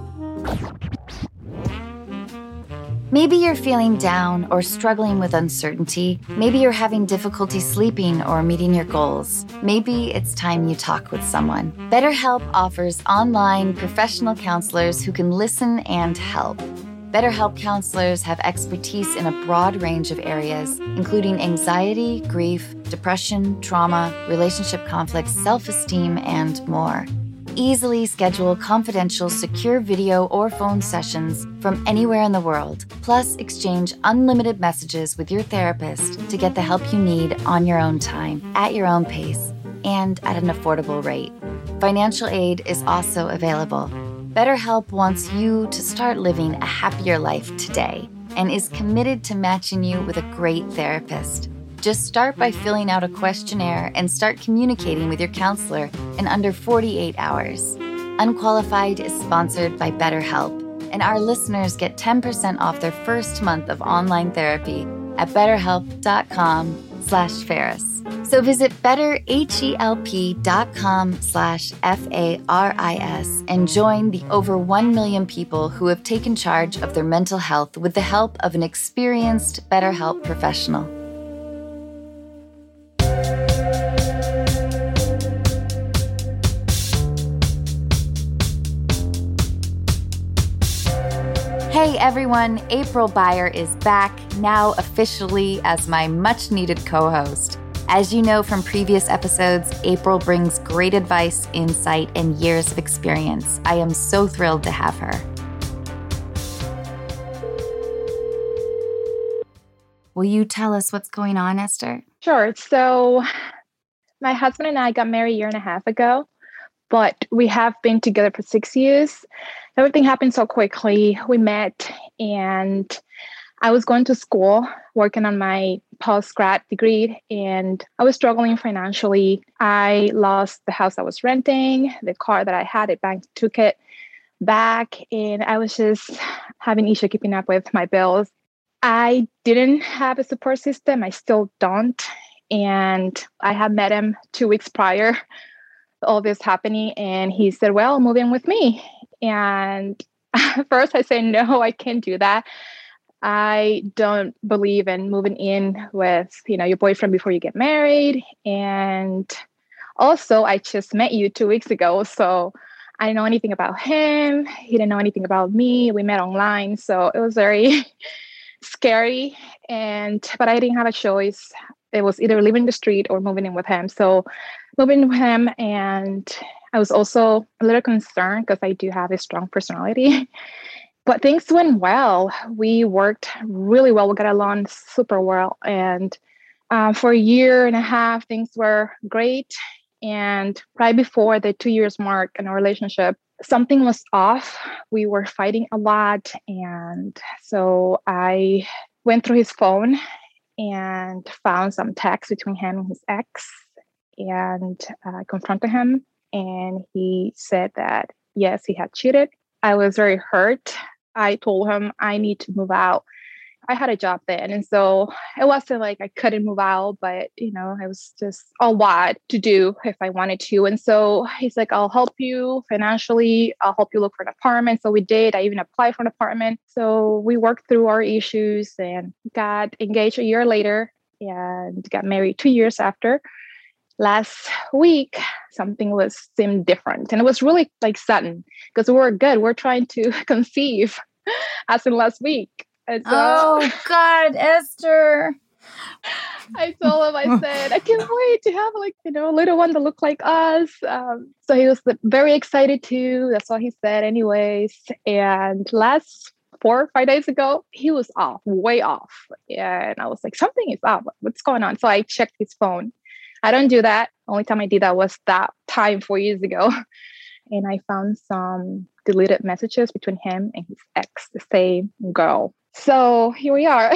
Maybe you're feeling down or struggling with uncertainty. Maybe you're having difficulty sleeping or meeting your goals. Maybe it's time you talk with someone. BetterHelp offers online professional counselors who can listen and help. BetterHelp counselors have expertise in a broad range of areas, including anxiety, grief, depression, trauma, relationship conflicts, self-esteem, and more. Easily schedule confidential, secure video or phone sessions from anywhere in the world. Plus, exchange unlimited messages with your therapist to get the help you need on your own time, at your own pace, and at an affordable rate. Financial aid is also available. BetterHelp wants you to start living a happier life today and is committed to matching you with a great therapist. Just start by filling out a questionnaire and start communicating with your counselor in under forty-eight hours. Unqualified is sponsored by BetterHelp, and our listeners get ten percent off their first month of online therapy at betterhelp.com slash Ferris. So visit betterhelp.com slash F A R I S and join the over one million people who have taken charge of their mental health with the help of an experienced BetterHelp professional. Hey everyone, April Beyer is back, now officially as my much-needed co-host. As you know from previous episodes, April brings great advice, insight, and years of experience. I am so thrilled to have her. Will you tell us what's going on, Esther? Sure. So my husband and I got married a year and a half ago, but we have been together for six years. Everything happened so quickly. We met and I was going to school, working on my post-grad degree, and I was struggling financially. I lost the house I was renting, the car that I had, the bank took it back, and I was just having issue keeping up with my bills. I didn't have a support system. I still don't. And I had met him two weeks prior to all this happening, and he said, well, move in with me. And at first I said, no, I can't do that. I don't believe in moving in with, you know, your boyfriend before you get married. And also, I just met you two weeks ago, so I didn't know anything about him. He didn't know anything about me. We met online, so it was very scary. And but I didn't have a choice. It was either leaving the street or moving in with him. So moving in with him, and I was also a little concerned because I do have a strong personality. But things went well. We worked really well. We got along super well. And um, for a year and a half, things were great. And right before the two years mark in our relationship, something was off. We were fighting a lot. And so I went through his phone and found some texts between him and his ex, and uh, confronted him. And he said that, yes, he had cheated. I was very hurt. I told him I need to move out. I had a job then. And so it wasn't like I couldn't move out, but, you know, it was just a lot to do if I wanted to. And so he's like, I'll help you financially. I'll help you look for an apartment. So we did. I even applied for an apartment. So we worked through our issues and got engaged a year later and got married two years after. Last week, something was seemed different. And it was really like sudden because we were good. We're trying to conceive as in last week. And so, oh, God, Esther. I told him, I said, I can't wait to have like, you know, a little one that look like us. Um, so he was very excited too. That's what he said anyways. And last four or five days ago, he was off, way off. And I was like, something is up. What's going on? So I checked his phone. I don't do that. Only time I did that was that time four years ago. And I found some deleted messages between him and his ex, the same girl. So here we are.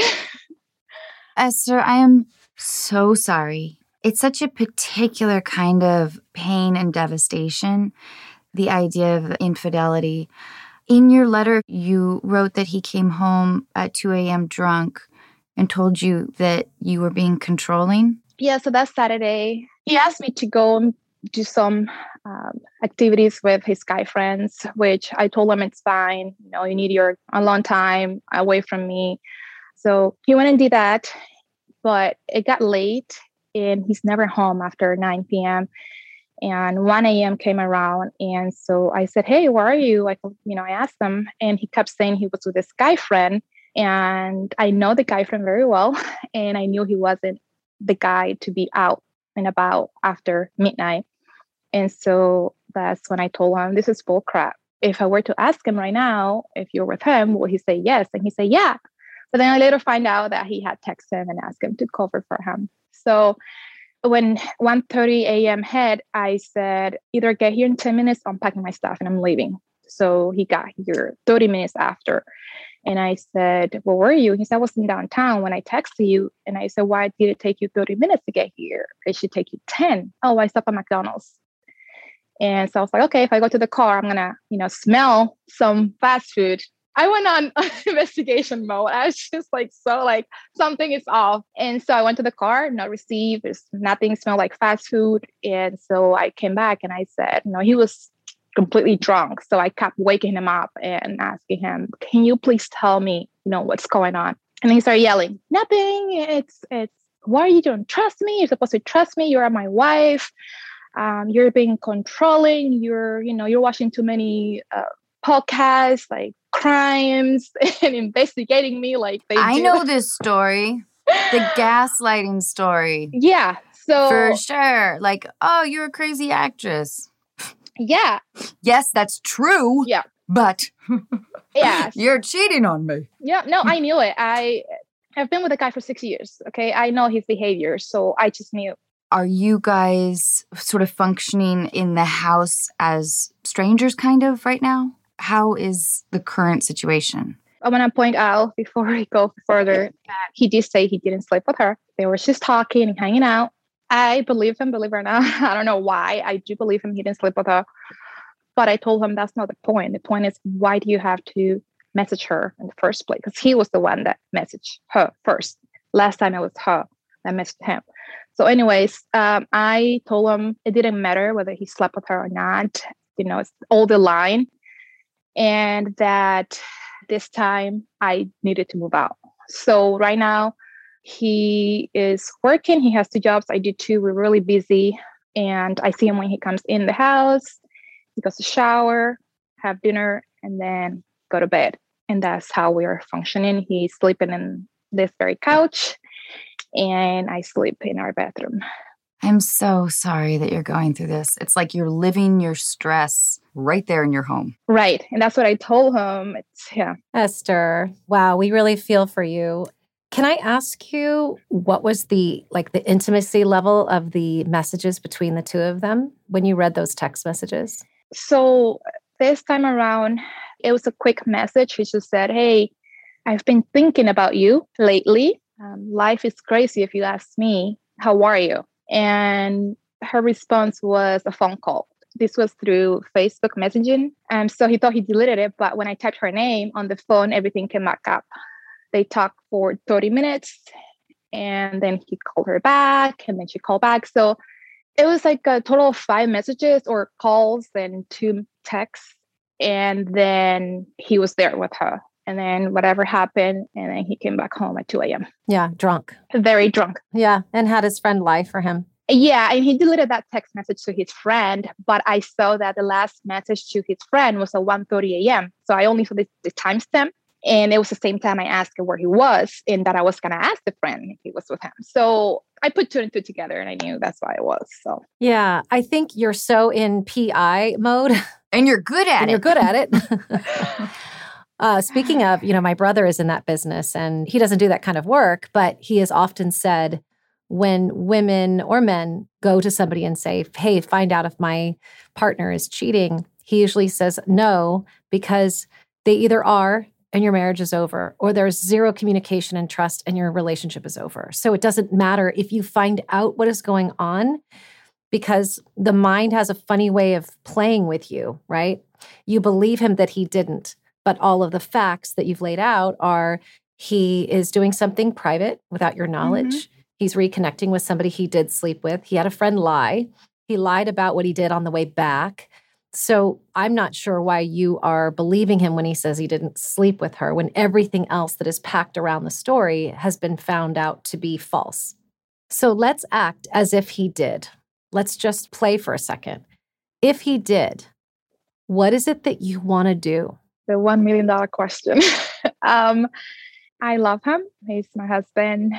Esther, I am so sorry. It's such a particular kind of pain and devastation, the idea of infidelity. In your letter, you wrote that he came home at two a.m. drunk and told you that you were being controlling. Yeah, so that Saturday, he asked me to go and do some um, activities with his guy friends, which I told him it's fine. You know, you need your alone time away from me. So he went and did that, but it got late and he's never home after nine p.m. And one a.m. came around. And so I said, hey, where are you? I, you know, I asked him, and he kept saying he was with this guy friend. And I know the guy friend very well. And I knew he wasn't the guy to be out and about after midnight. And so that's when I told him, this is bull crap. If I were to ask him right now, if you're with him, will he say yes? And he said, yeah. But then I later find out that he had texted him and asked him to cover for him. So when one thirty a.m. hit, I said, either get here in ten minutes, I'm packing my stuff and I'm leaving. So he got here thirty minutes after. And I said, well, where are you? He said, I was in downtown when I texted you. And I said, why did it take you thirty minutes to get here? It should take you ten. Oh, I stopped at McDonald's. And so I was like, okay, if I go to the car, I'm going to, you know, smell some fast food. I went on investigation mode. I was just like, so like something is off. And so I went to the car, not received. There's nothing smelled like fast food. And so I came back and I said, no, he was completely drunk. So I kept waking him up and asking him, can you please tell me, you know, what's going on? And he started yelling, nothing. It's, it's, why are you don't trust me? You're supposed to trust me. You're my wife. Um, you're being controlling. You're, you know, you're watching too many uh, podcasts, like crimes and investigating me like they I do. know this story. The gaslighting story. Yeah. So for sure. Like, oh, you're a crazy actress. Yeah. Yes, that's true. Yeah. But yeah, you're cheating on me. Yeah. No, I knew it. I have been with a guy for six years. Okay. I know his behavior. So I just knew. Are you guys sort of functioning in the house as strangers kind of right now? How is the current situation? I want to point out before we go further that he did say he didn't sleep with her. They were just talking and hanging out. I believe him, believe it or not. I don't know why. I do believe him. He didn't sleep with her. But I told him that's not the point. The point is, why do you have to message her in the first place? Because he was the one that messaged her first. Last time it was her that messaged him. So anyways, um, I told him it didn't matter whether he slept with her or not. You know, it's all the line. And that this time I needed to move out. So right now he is working. He has two jobs. I do too. We're really busy. And I see him when he comes in the house. He goes to shower, have dinner, and then go to bed. And that's how we're functioning. He's sleeping in this very couch, and I sleep in our bathroom. I'm so sorry that you're going through this. It's like you're living your stress right there in your home. Right. And that's what I told him. It's, yeah. Esther, wow, we really feel for you. Can I ask you, what was the, like the intimacy level of the messages between the two of them when you read those text messages? So this time around, it was a quick message. He just said, hey, I've been thinking about you lately. Um, life is crazy if you ask me. How are you? And her response was a phone call. This was through Facebook messaging. And so he thought he deleted it. But when I typed her name on the phone, everything came back up. They talked for thirty minutes. And then he called her back. And then she called back. So it was like a total of five messages or calls and two texts. And then he was there with her. And then whatever happened, and then he came back home at two a.m. Yeah, drunk. Very drunk. Yeah, and had his friend lie for him. Yeah, and he deleted that text message to his friend, but I saw that the last message to his friend was at one thirty a.m. So I only saw the, the timestamp, and it was the same time I asked him where he was, and that I was going to ask the friend if he was with him. So I put two and two together, and I knew that's why it was. So yeah, I think you're so in P I mode. And you're good at and it. You're good at it. Uh, speaking of, you know, my brother is in that business and he doesn't do that kind of work, but he has often said when women or men go to somebody and say, hey, find out if my partner is cheating, he usually says no, because they either are and your marriage is over, or there's zero communication and trust and your relationship is over. So it doesn't matter if you find out what is going on, because the mind has a funny way of playing with you, right? You believe him that he didn't. But all of the facts that you've laid out are he is doing something private without your knowledge. Mm-hmm. He's reconnecting with somebody he did sleep with. He had a friend lie. He lied about what he did on the way back. So I'm not sure why you are believing him when he says he didn't sleep with her, when everything else that is packed around the story has been found out to be false. So let's act as if he did. Let's just play for a second. If he did, what is it that you want to do? The one million dollar question. um, I love him. He's my husband.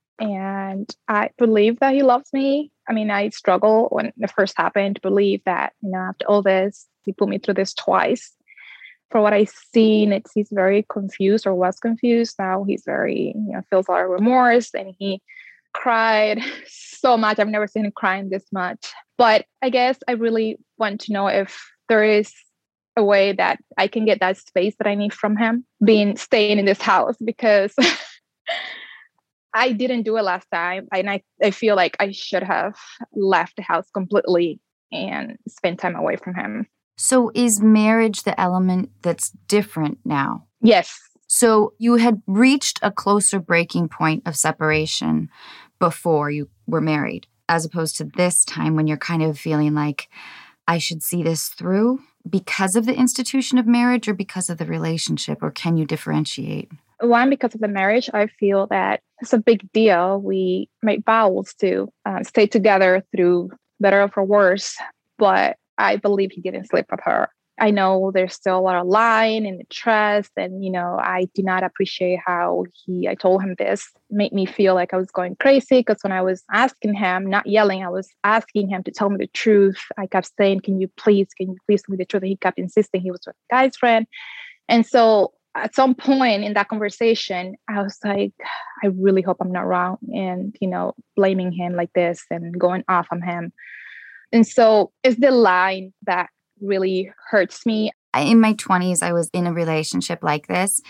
And I believe that he loves me. I mean, I struggle when it first happened to believe that, you know, after all this, he put me through this twice. For what I've seen, it's he's very confused or was confused. Now he's very, you know, feels a lot of remorse, and he cried so much. I've never seen him crying this much. But I guess I really want to know if there is a way that I can get that space that I need from him, being staying in this house, because I didn't do it last time. And I, I feel like I should have left the house completely and spent time away from him. So is marriage the element that's different now? Yes. So you had reached a closer breaking point of separation before you were married, as opposed to this time when you're kind of feeling like, I should see this through because of the institution of marriage or because of the relationship, or can you differentiate? One, because of the marriage, I feel that it's a big deal. We make vows to uh, stay together through better or for worse, but I believe he didn't sleep with her. I know there's still a lot of lying and trust, and, you know, I do not appreciate how he, I told him this, made me feel like I was going crazy, because when I was asking him, not yelling, I was asking him to tell me the truth. I kept saying, can you please, can you please tell me the truth? And he kept insisting he was with a guy's friend. And so at some point in that conversation, I was like, I really hope I'm not wrong. And, you know, blaming him like this and going off on him. And so it's the line that really hurts me. In my twenties, I was in a relationship like this.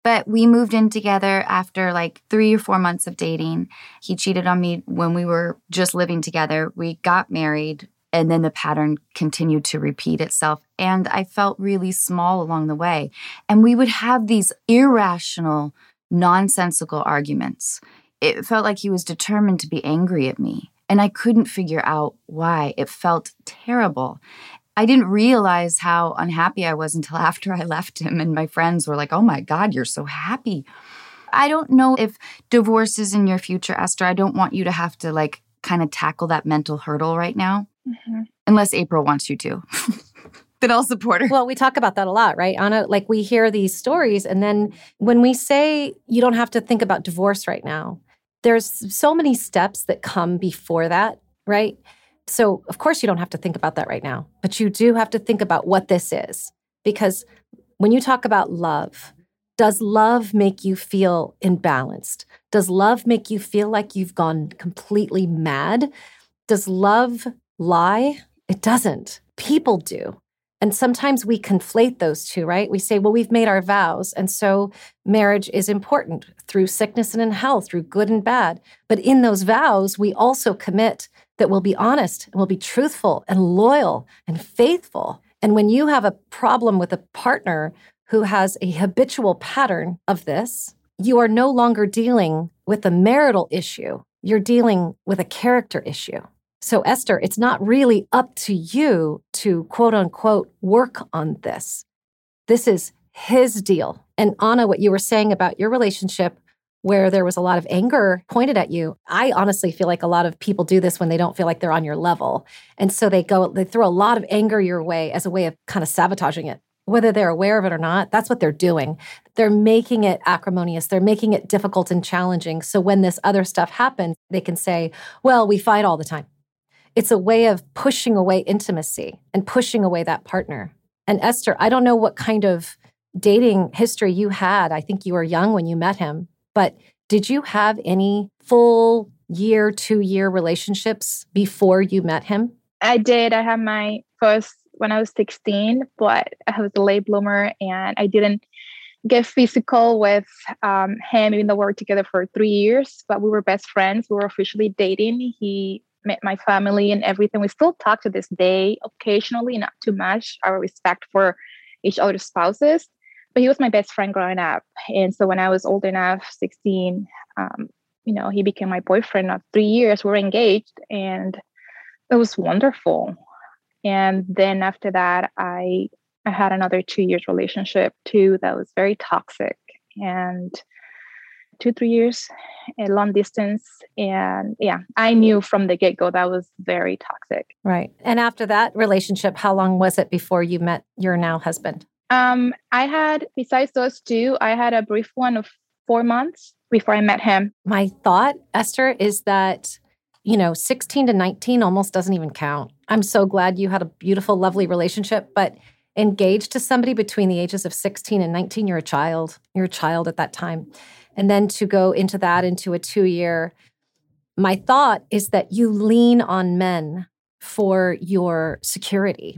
But we moved in together after like three or four months of dating. He cheated on me when we were just living together. We got married, and then the pattern continued to repeat itself. And I felt really small along the way. And we would have these irrational, nonsensical arguments. It felt like he was determined to be angry at me. And I couldn't figure out why. It felt terrible. I didn't realize how unhappy I was until after I left him, and my friends were like, oh my God, you're so happy. I don't know if divorce is in your future, Esther. I don't want you to have to like kind of tackle that mental hurdle right now, mm-hmm. unless April wants you to. Then I'll support her. Well, we talk about that a lot, right, Anna? Like we hear these stories, and then when we say you don't have to think about divorce right now, there's so many steps that come before that, right? So, of course, you don't have to think about that right now, but you do have to think about what this is. Because when you talk about love, does love make you feel imbalanced? Does love make you feel like you've gone completely mad? Does love lie? It doesn't. People do. And sometimes we conflate those two, right? We say, well, we've made our vows, and so marriage is important through sickness and in health, through good and bad. But in those vows, we also commit that we'll be honest and we'll be truthful and loyal and faithful. And when you have a problem with a partner who has a habitual pattern of this, you are no longer dealing with a marital issue. You're dealing with a character issue. So Esther, it's not really up to you to quote unquote work on this. This is his deal. And Anna, what you were saying about your relationship where there was a lot of anger pointed at you. I honestly feel like a lot of people do this when they don't feel like they're on your level. And so they go, they throw a lot of anger your way as a way of kind of sabotaging it. Whether they're aware of it or not, that's what they're doing. They're making it acrimonious. They're making it difficult and challenging. So when this other stuff happens, they can say, well, we fight all the time. It's a way of pushing away intimacy and pushing away that partner. And Esther, I don't know what kind of dating history you had. I think you were young when you met him. But did you have any full year, two-year relationships before you met him? I did. I had my first when I was sixteen, but I was a late bloomer and I didn't get physical with um, him, even though we were together for three years. But we were best friends. We were officially dating. He met my family and everything. We still talk to this day occasionally, not too much, our respect for each other's spouses. But he was my best friend growing up. And so when I was old enough, sixteen, um, you know, he became my boyfriend of three years. We were engaged and it was wonderful. And then after that, I I had another two years relationship too that was very toxic. And two, three years, a long distance. And yeah, I knew from the get-go that was very toxic. Right. And after that relationship, how long was it before you met your now husband? Um, I had, besides those two, I had a brief one of four months before I met him. My thought, Esther, is that, you know, sixteen to nineteen almost doesn't even count. I'm so glad you had a beautiful, lovely relationship, but engaged to somebody between the ages of sixteen and nineteen, you're a child. You're a child at that time. And then to go into that, into a two-year, my thought is that you lean on men for your security,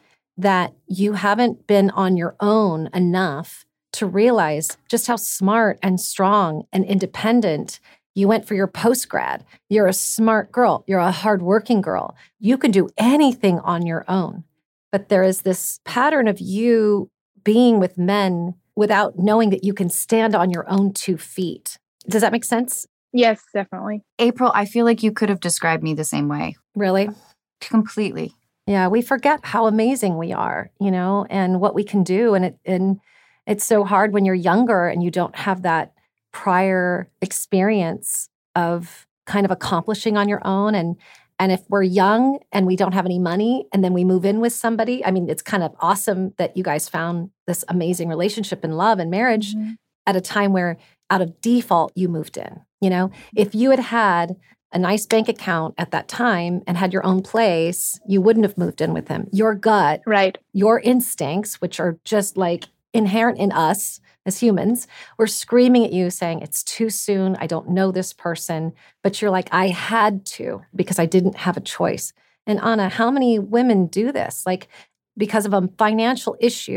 that you haven't been on your own enough to realize just how smart and strong and independent you went for your post-grad. You're a smart girl. You're a hardworking girl. You can do anything on your own. But there is this pattern of you being with men without knowing that you can stand on your own two feet. Does that make sense? Yes, definitely. April, I feel like you could have described me the same way. Really? Completely. Yeah, we forget how amazing we are, you know, and what we can do. And it and it's so hard when you're younger and you don't have that prior experience of kind of accomplishing on your own. And and if we're young and we don't have any money and then we move in with somebody, I mean, it's kind of awesome that you guys found this amazing relationship and love and marriage mm-hmm. at a time where out of default you moved in. You know, if you had had a nice bank account at that time and had your own place, you wouldn't have moved in with him. Your gut, right? Your instincts, which are just like inherent in us as humans, were screaming at you saying, it's too soon. I don't know this person. But you're like, I had to because I didn't have a choice. And Anna, how many women do this? Like because of a financial issue,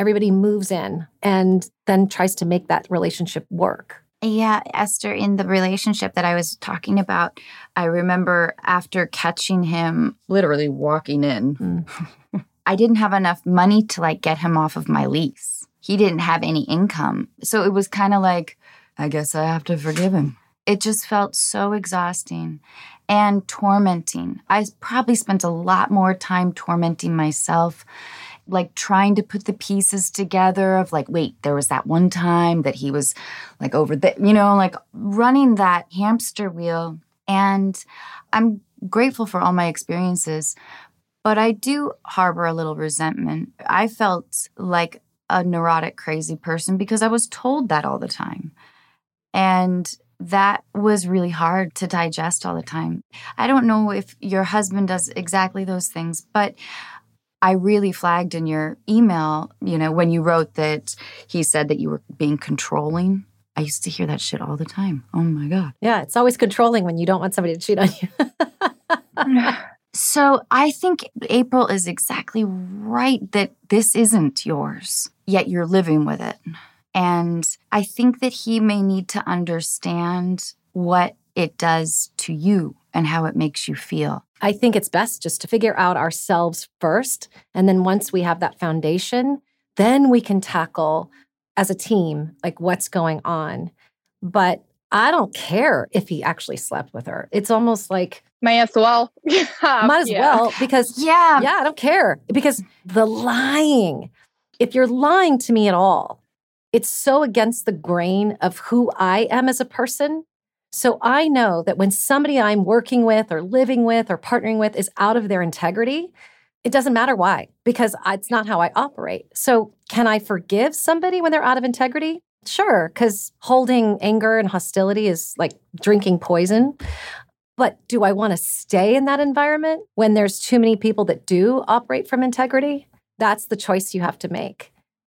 everybody moves in and then tries to make that relationship work. Yeah, Esther, in the relationship that I was talking about, I remember after catching him literally walking in, mm. I didn't have enough money to like get him off of my lease. He didn't have any income. So it was kind of like, I guess I have to forgive him. It just felt so exhausting and tormenting. I probably spent a lot more time tormenting myself, like trying to put the pieces together of like, wait, there was that one time that he was like over there, you know, like running that hamster wheel. And I'm grateful for all my experiences, but I do harbor a little resentment. I felt like a neurotic, crazy person because I was told that all the time. And that was really hard to digest all the time. I don't know if your husband does exactly those things, but I really flagged in your email, you know, when you wrote that he said that you were being controlling. I used to hear that shit all the time. Oh my God. Yeah, it's always controlling when you don't want somebody to cheat on you. So I think April is exactly right that this isn't yours, yet you're living with it. And I think that he may need to understand what it does to you and how it makes you feel. I think it's best just to figure out ourselves first. And then once we have that foundation, then we can tackle as a team, like what's going on. But I don't care if he actually slept with her. It's almost like... May as well. Might as yeah. well, because... Yeah. Yeah, I don't care. Because the lying, if you're lying to me at all, it's so against the grain of who I am as a person. So I know that when somebody I'm working with or living with or partnering with is out of their integrity, it doesn't matter why, because it's not how I operate. So can I forgive somebody when they're out of integrity? Sure, because holding anger and hostility is like drinking poison. But do I want to stay in that environment when there's too many people that do operate from integrity? That's the choice you have to make.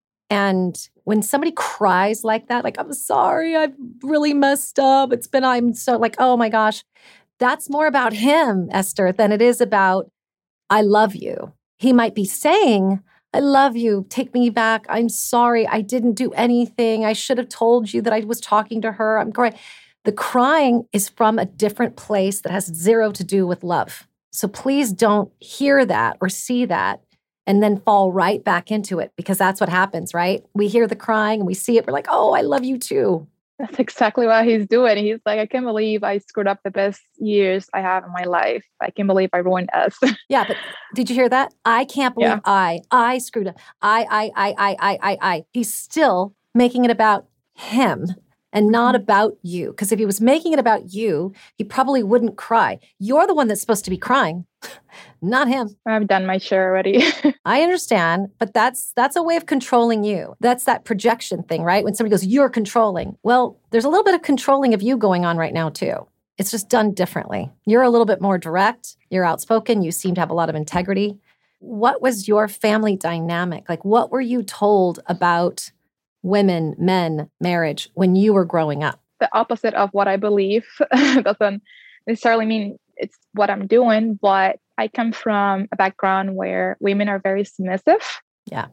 And when somebody cries like that, like, I'm sorry, I've really messed up. It's been, I'm so like, oh my gosh, that's more about him, Esther, than it is about, I love you. He might be saying, I love you. Take me back. I'm sorry. I didn't do anything. I should have told you that I was talking to her. I'm crying. The crying is from a different place that has zero to do with love. So please don't hear that or see that and then fall right back into it, because that's what happens, right? We hear the crying and we see it. We're like, oh, I love you too. That's exactly what he's doing. He's like, I can't believe I screwed up the best years I have in my life. I can't believe I ruined us. Yeah, but did you hear that? I can't believe yeah. I, I screwed up. I, I, I, I, I, I, I. He's still making it about him and not about you. Because if he was making it about you, he probably wouldn't cry. You're the one that's supposed to be crying, not him. I've done my share already. I understand, but that's that's a way of controlling you. That's that projection thing, right? When somebody goes, you're controlling. Well, there's a little bit of controlling of you going on right now too. It's just done differently. You're a little bit more direct. You're outspoken. You seem to have a lot of integrity. What was your family dynamic? Like, what were you told about women, men, marriage when you were growing up? The opposite of what I believe doesn't necessarily mean it's what I'm doing, but I come from a background where women are very submissive. Yeah.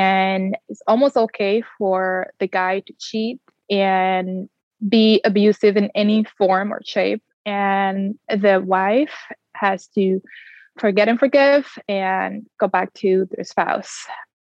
And it's almost okay for the guy to cheat and be abusive in any form or shape. And the wife has to forget and forgive and go back to their spouse.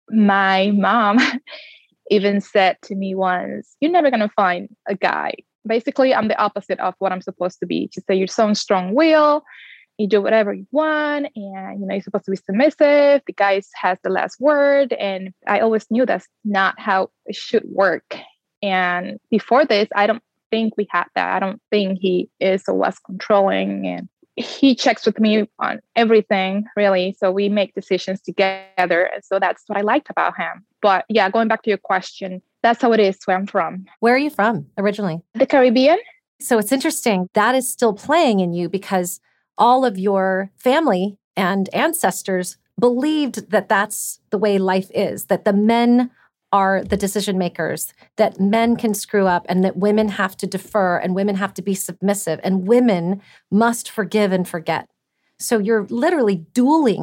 My mom even said to me once, you're never going to find a guy. Basically, I'm the opposite of what I'm supposed to be. She said, you're so strong-willed, you do whatever you want, and you know you're supposed to be submissive. The guy has the last word. And I always knew that's not how it should work. And before this, I don't think we had that. I don't think he is or was controlling. And he checks with me on everything, really. So we make decisions together. And so that's what I liked about him. But yeah, going back to your question, that's how it is where I'm from. Where are you from originally? The Caribbean. So it's interesting. That is still playing in you because all of your family and ancestors believed that that's the way life is, that the men are the decision makers, that men can screw up and that women have to defer and women have to be submissive and women must forgive and forget. So you're literally dueling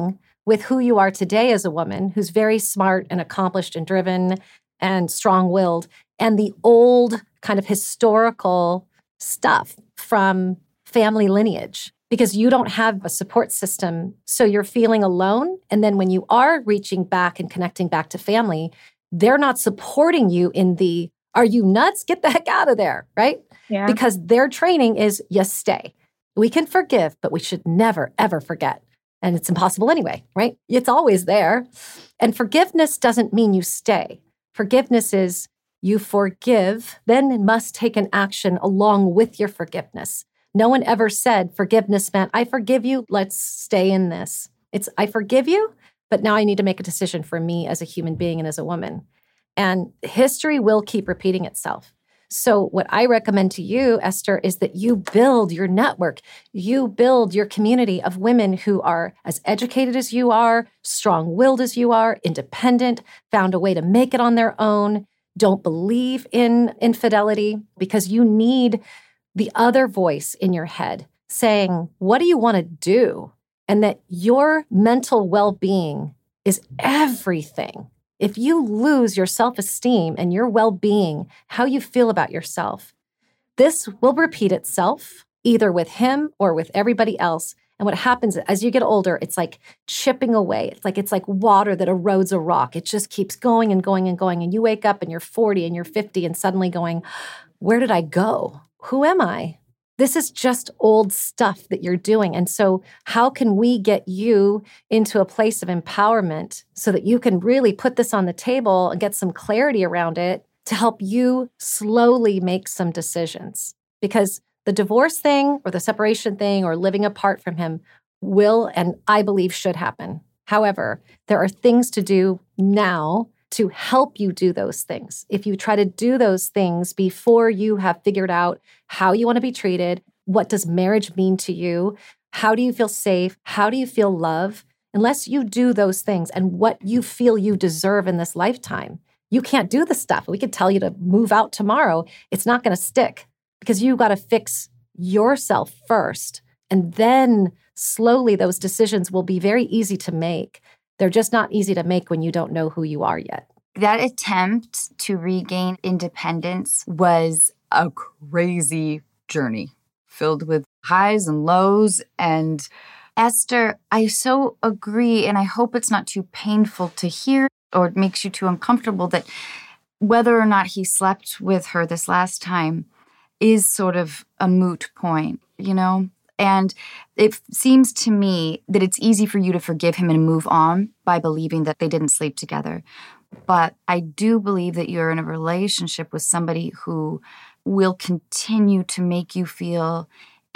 with who you are today as a woman who's very smart and accomplished and driven and strong-willed, and the old kind of historical stuff from family lineage, because you don't have a support system. So you're feeling alone. And then when you are reaching back and connecting back to family, they're not supporting you in the, are you nuts? Get the heck out of there, right? Yeah. Because their training is, you stay. We can forgive, but we should never, ever forget. And it's impossible anyway, right? It's always there. And forgiveness doesn't mean you stay. Forgiveness is you forgive, then must take an action along with your forgiveness. No one ever said forgiveness meant, I forgive you, let's stay in this. It's, I forgive you, but now I need to make a decision for me as a human being and as a woman. And history will keep repeating itself. So what I recommend to you, Esther, is that you build your network. You build your community of women who are as educated as you are, strong-willed as you are, independent, found a way to make it on their own, don't believe in infidelity, because you need the other voice in your head saying, what do you want to do? And that your mental well-being is everything. If you lose your self-esteem and your well-being, how you feel about yourself, this will repeat itself either with him or with everybody else. And what happens as you get older, it's like chipping away. It's like it's like water that erodes a rock. It just keeps going and going and going. And you wake up and you're forty and you're fifty and suddenly going, where did I go? Who am I? This is just old stuff that you're doing. And so how can we get you into a place of empowerment so that you can really put this on the table and get some clarity around it to help you slowly make some decisions? Because the divorce thing or the separation thing or living apart from him will, and I believe should happen. However, there are things to do now to help you do those things. If you try to do those things before you have figured out how you want to be treated, what does marriage mean to you, how do you feel safe, how do you feel love, unless you do those things and what you feel you deserve in this lifetime, you can't do the stuff. We could tell you to move out tomorrow. It's not going to stick because you got to fix yourself first. And then slowly those decisions will be very easy to make. They're just not easy to make when you don't know who you are yet. That attempt to regain independence was a crazy journey filled with highs and lows. And Esther, I so agree, and I hope it's not too painful to hear or it makes you too uncomfortable, that whether or not he slept with her this last time is sort of a moot point, you know? And it seems to me that it's easy for you to forgive him and move on by believing that they didn't sleep together. But I do believe that you're in a relationship with somebody who will continue to make you feel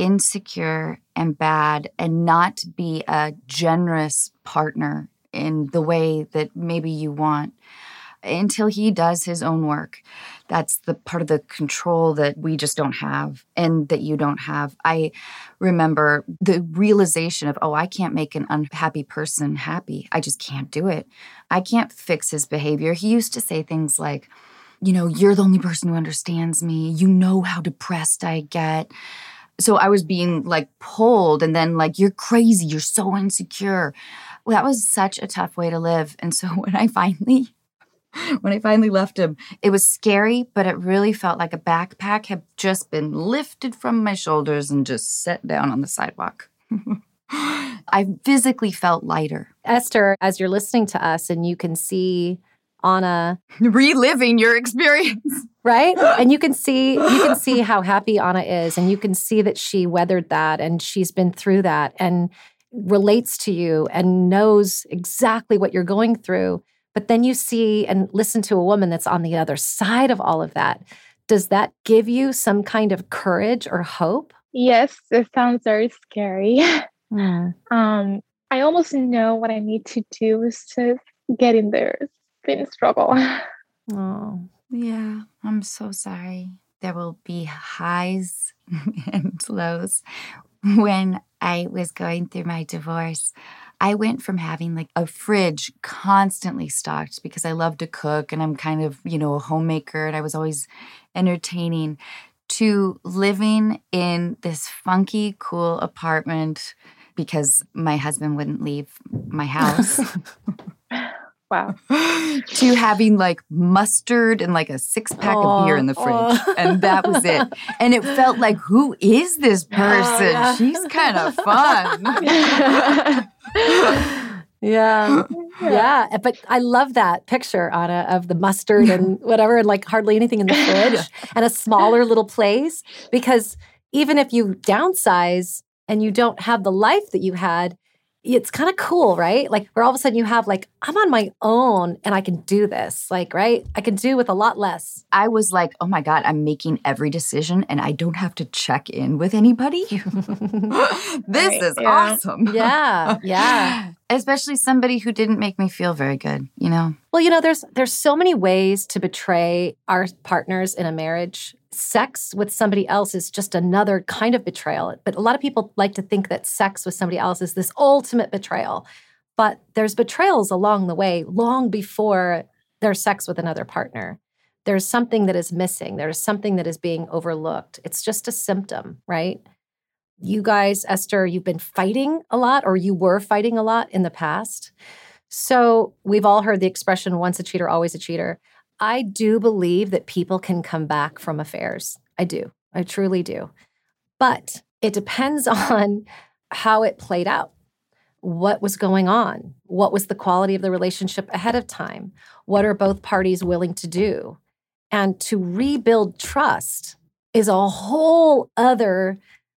insecure and bad and not be a generous partner in the way that maybe you want until he does his own work. That's the part of the control that we just don't have and that you don't have. I remember the realization of, oh, I can't make an unhappy person happy. I just can't do it. I can't fix his behavior. He used to say things like, you know, you're the only person who understands me. You know how depressed I get. So I was being like pulled and then like, you're crazy. You're so insecure. Well, that was such a tough way to live. And so when I finally When I finally left him, it was scary, but it really felt like a backpack had just been lifted from my shoulders and just set down on the sidewalk. I physically felt lighter. Esther, as you're listening to us and you can see Anna reliving your experience, right? And you can see you can see how happy Anna is, and you can see that she weathered that and she's been through that and relates to you and knows exactly what you're going through. But then you see and listen to a woman that's on the other side of all of that. Does that give you some kind of courage or hope? Yes, it sounds very scary. Mm. Um, I almost know what I need to do is to get in there. It's been a struggle. Oh, yeah, I'm so sorry. There will be highs and lows. When I was going through my divorce, I went from having like a fridge constantly stocked because I love to cook and I'm kind of, you know, a homemaker and I was always entertaining, to living in this funky, cool apartment because my husband wouldn't leave my house. Wow. To having like mustard and like a six pack oh, of beer in the fridge. Oh. And that was it. And it felt like, who is this person? Oh, yeah. She's kind of fun. yeah. Yeah. But I love that picture, Anna, of the mustard and whatever, and like hardly anything in the fridge and a smaller little place. Because even if you downsize and you don't have the life that you had, it's kind of cool, right? Like where all of a sudden you have like, I'm on my own and I can do this. Like, right? I can do with a lot less. I was like, oh my God, I'm making every decision and I don't have to check in with anybody. This right, is yeah. awesome. Yeah, yeah. Especially somebody who didn't make me feel very good, you know? Well, you know, there's there's so many ways to betray our partners in a marriage. Sex with somebody else is just another kind of betrayal. But a lot of people like to think that sex with somebody else is this ultimate betrayal. But there's betrayals along the way, long before there's sex with another partner. There's something that is missing. There's something that is being overlooked. It's just a symptom, right? You guys, Esther, you've been fighting a lot, or you were fighting a lot in the past. So we've all heard the expression, once a cheater, always a cheater. I do believe that people can come back from affairs. I do. I truly do. But it depends on how it played out. What was going on? What was the quality of the relationship ahead of time? What are both parties willing to do? And to rebuild trust is a whole other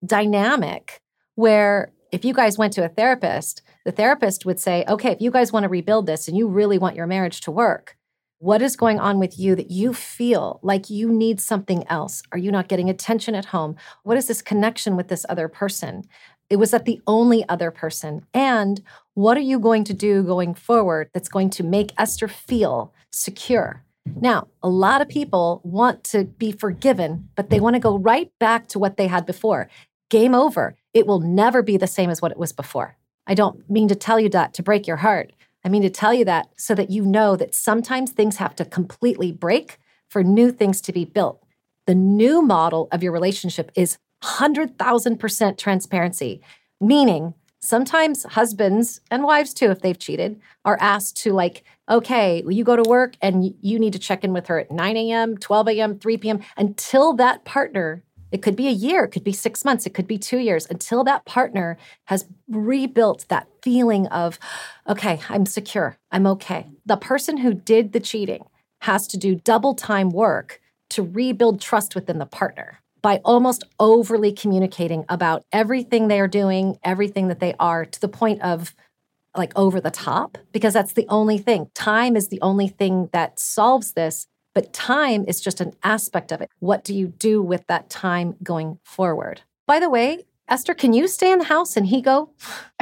dynamic where if you guys went to a therapist, the therapist would say, okay, if you guys want to rebuild this and you really want your marriage to work, what is going on with you that you feel like you need something else? Are you not getting attention at home? What is this connection with this other person? It was that the only other person. And what are you going to do going forward that's going to make Esther feel secure? Now, a lot of people want to be forgiven, but they want to go right back to what they had before. Game over. It will never be the same as what it was before. I don't mean to tell you that to break your heart. I mean to tell you that so that you know that sometimes things have to completely break for new things to be built. The new model of your relationship is one hundred thousand percent transparency, meaning sometimes husbands and wives too, if they've cheated, are asked to like, okay, well, you go to work and you need to check in with her at nine a.m., twelve a.m., three p.m. until that partner, it could be a year, it could be six months, it could be two years, until that partner has rebuilt that feeling of, okay, I'm secure, I'm okay. The person who did the cheating has to do double time work to rebuild trust within the partner by almost overly communicating about everything they are doing, everything that they are, to the point of like over the top, because that's the only thing. Time is the only thing that solves this. But time is just an aspect of it. What do you do with that time going forward? By the way, Esther, can you stay in the house and he go?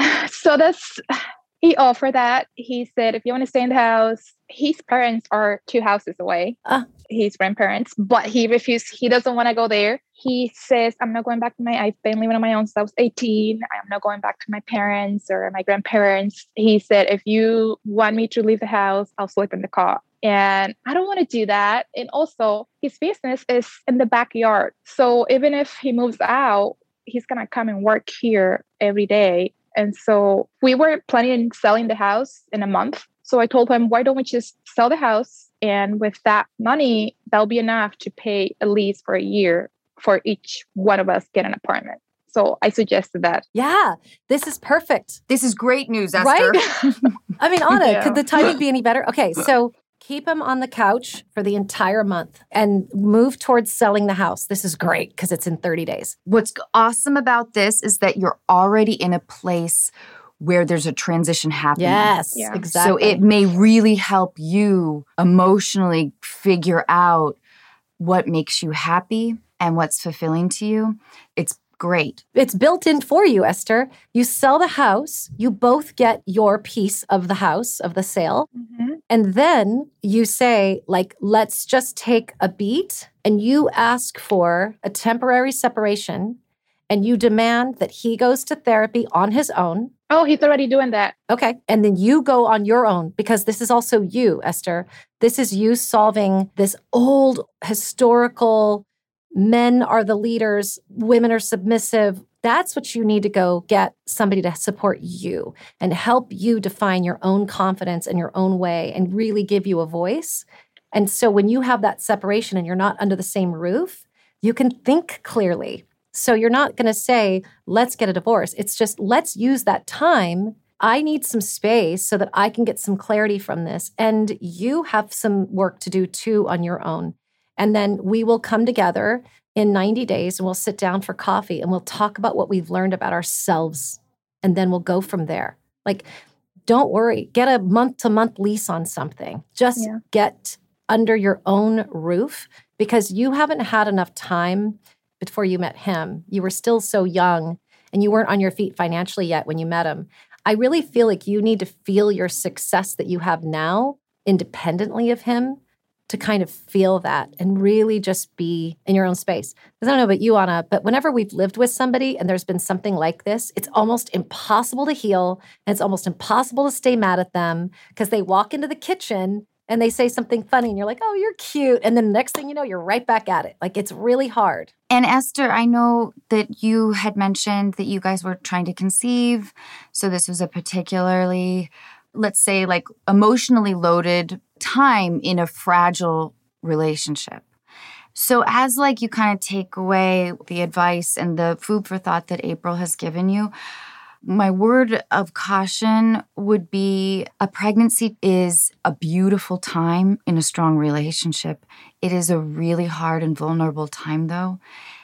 So that's, he offered that. He said, if you want to stay in the house, his parents are two houses away, uh, his grandparents, but he refused. He doesn't want to go there. He says, I'm not going back to my, I've been living on my own since I was eighteen. I'm not going back to my parents or my grandparents. He said, if you want me to leave the house, I'll sleep in the car. And I don't want to do that. And also, his business is in the backyard. So even if he moves out, he's going to come and work here every day. And so we were planning on selling the house in a month. So I told him, why don't we just sell the house? And with that money, that'll be enough to pay a lease for a year for each one of us get an apartment. So I suggested that. Yeah, this is perfect. This is great news, Esther. Right? I mean, Anna, Yeah. Could the timing be any better? Okay, so keep him on the couch for the entire month and move towards selling the house. This is great because it's in thirty days. What's awesome about this is that you're already in a place where there's a transition happening. Yes, Yeah. exactly. So it may really help you emotionally figure out what makes you happy and what's fulfilling to you. It's great. It's built in for you, Esther. You sell the house, you both get your piece of the house, of the sale. Mm-hmm. And then you say, like, let's just take a beat, and you ask for a temporary separation, and you demand that he goes to therapy on his own. Oh, he's already doing that. Okay. And then you go on your own, because this is also you, Esther. This is you solving this old historical, men are the leaders, women are submissive, That's what you need to go get somebody to support you and help you define your own confidence in your own way and really give you a voice. And so when you have that separation and you're not under the same roof, you can think clearly. So you're not going to say, let's get a divorce. It's just, let's use that time. I need some space so that I can get some clarity from this. And you have some work to do too on your own. And then we will come together in ninety days and we'll sit down for coffee and we'll talk about what we've learned about ourselves. And then we'll go from there. Like, don't worry. Get a month-to-month lease on something. Just yeah. get under your own roof, because you haven't had enough time before you met him. You were still so young and you weren't on your feet financially yet when you met him. I really feel like you need to feel your success that you have now independently of him to kind of feel that and really just be in your own space. Because I don't know about you, Anna, but whenever we've lived with somebody and there's been something like this, it's almost impossible to heal and it's almost impossible to stay mad at them because they walk into the kitchen and they say something funny and you're like, oh, you're cute. And then the next thing you know, you're right back at it. Like, it's really hard. And Esther, I know that you had mentioned that you guys were trying to conceive. So this was a particularly, let's say, like emotionally loaded time in a fragile relationship. So as like you kind of take away the advice and the food for thought that April has given you, my word of caution would be a pregnancy is a beautiful time in a strong relationship. It is a really hard and vulnerable time, though.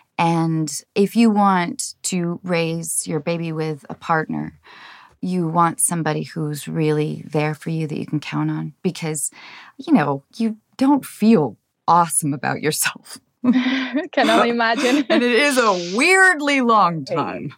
And if you want to raise your baby with a partner, you want somebody who's really there for you that you can count on because, you know, you don't feel awesome about yourself. Can only imagine. And it is a weirdly long time.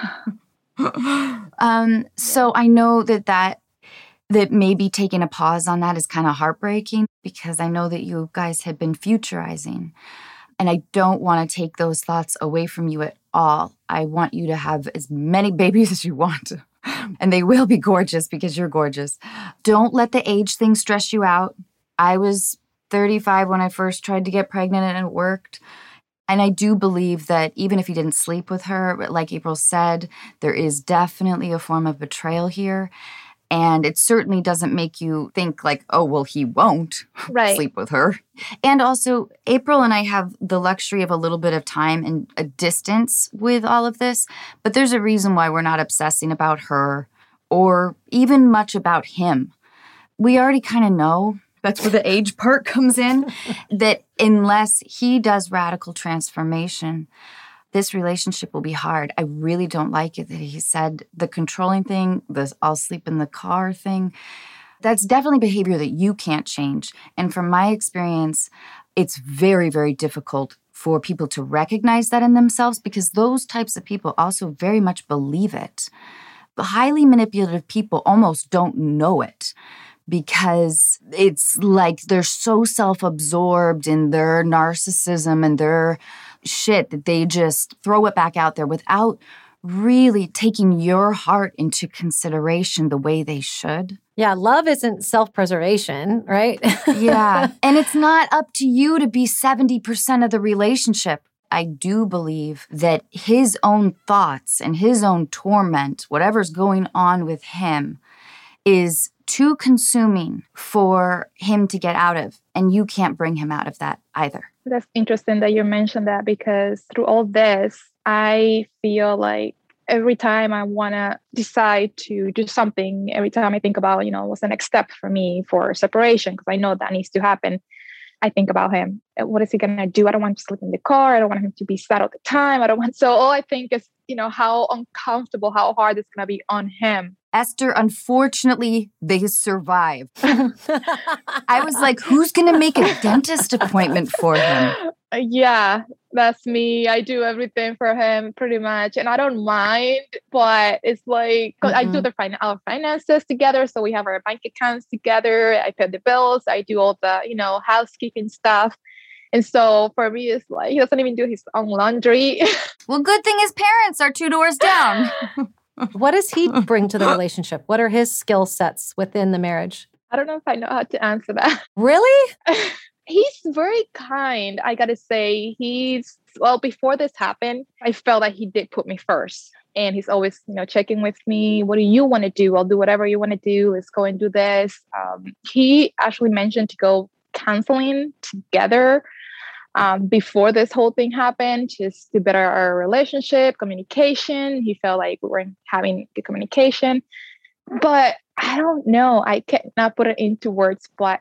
um, so I know that that that maybe taking a pause on that is kind of heartbreaking because I know that you guys had been futurizing. And I don't want to take those thoughts away from you at all. I want you to have as many babies as you want. And they will be gorgeous because you're gorgeous. Don't let the age thing stress you out. I was thirty-five when I first tried to get pregnant and it worked. And I do believe that even if you didn't sleep with her, like April said, there is definitely a form of betrayal here. And it certainly doesn't make you think like, oh, well, he won't right. sleep with her. And also, April and I have the luxury of a little bit of time and a distance with all of this. But there's a reason why we're not obsessing about her or even much about him. We already kind of know. That's where the age part comes in, that unless he does radical transformation, this relationship will be hard. I really don't like it that he said the controlling thing, the I'll sleep in the car thing. That's definitely behavior that you can't change. And from my experience, it's very, very difficult for people to recognize that in themselves because those types of people also very much believe it. The highly manipulative people almost don't know it. Because it's like they're so self-absorbed in their narcissism and their shit that they just throw it back out there without really taking your heart into consideration the way they should. Yeah, love isn't self-preservation, right? Yeah, and it's not up to you to be seventy percent of the relationship. I do believe that his own thoughts and his own torment, whatever's going on with him, is too consuming for him to get out of. And you can't bring him out of that either. That's interesting that you mentioned that because through all this, I feel like every time I want to decide to do something, every time I think about, you know, what's the next step for me for separation, because I know that needs to happen, I think about him. What is he going to do? I don't want him to sleep in the car. I don't want him to be sad all the time. I don't want, so all I think is, you know, how uncomfortable, how hard it's going to be on him. Esther, unfortunately, they survived. I was like, who's going to make a dentist appointment for him? Yeah, that's me. I do everything for him pretty much. And I don't mind, but it's like, mm-hmm. I do the fin- our finances together. So we have our bank accounts together. I pay the bills. I do all the, you know, housekeeping stuff. And so for me, it's like, he doesn't even do his own laundry. Well, good thing his parents are two doors down. What does he bring to the relationship? What are his skill sets within the marriage? I don't know if I know how to answer that. Really? He's very kind. I got to say, he's, well, before this happened, I felt that he did put me first. And he's always, you know, checking with me. What do you want to do? I'll do whatever you want to do. Let's go and do this. Um, he actually mentioned to go counseling together um, before this whole thing happened, just to better our relationship, communication. He felt like we weren't having good communication. But I don't know. I cannot put it into words, but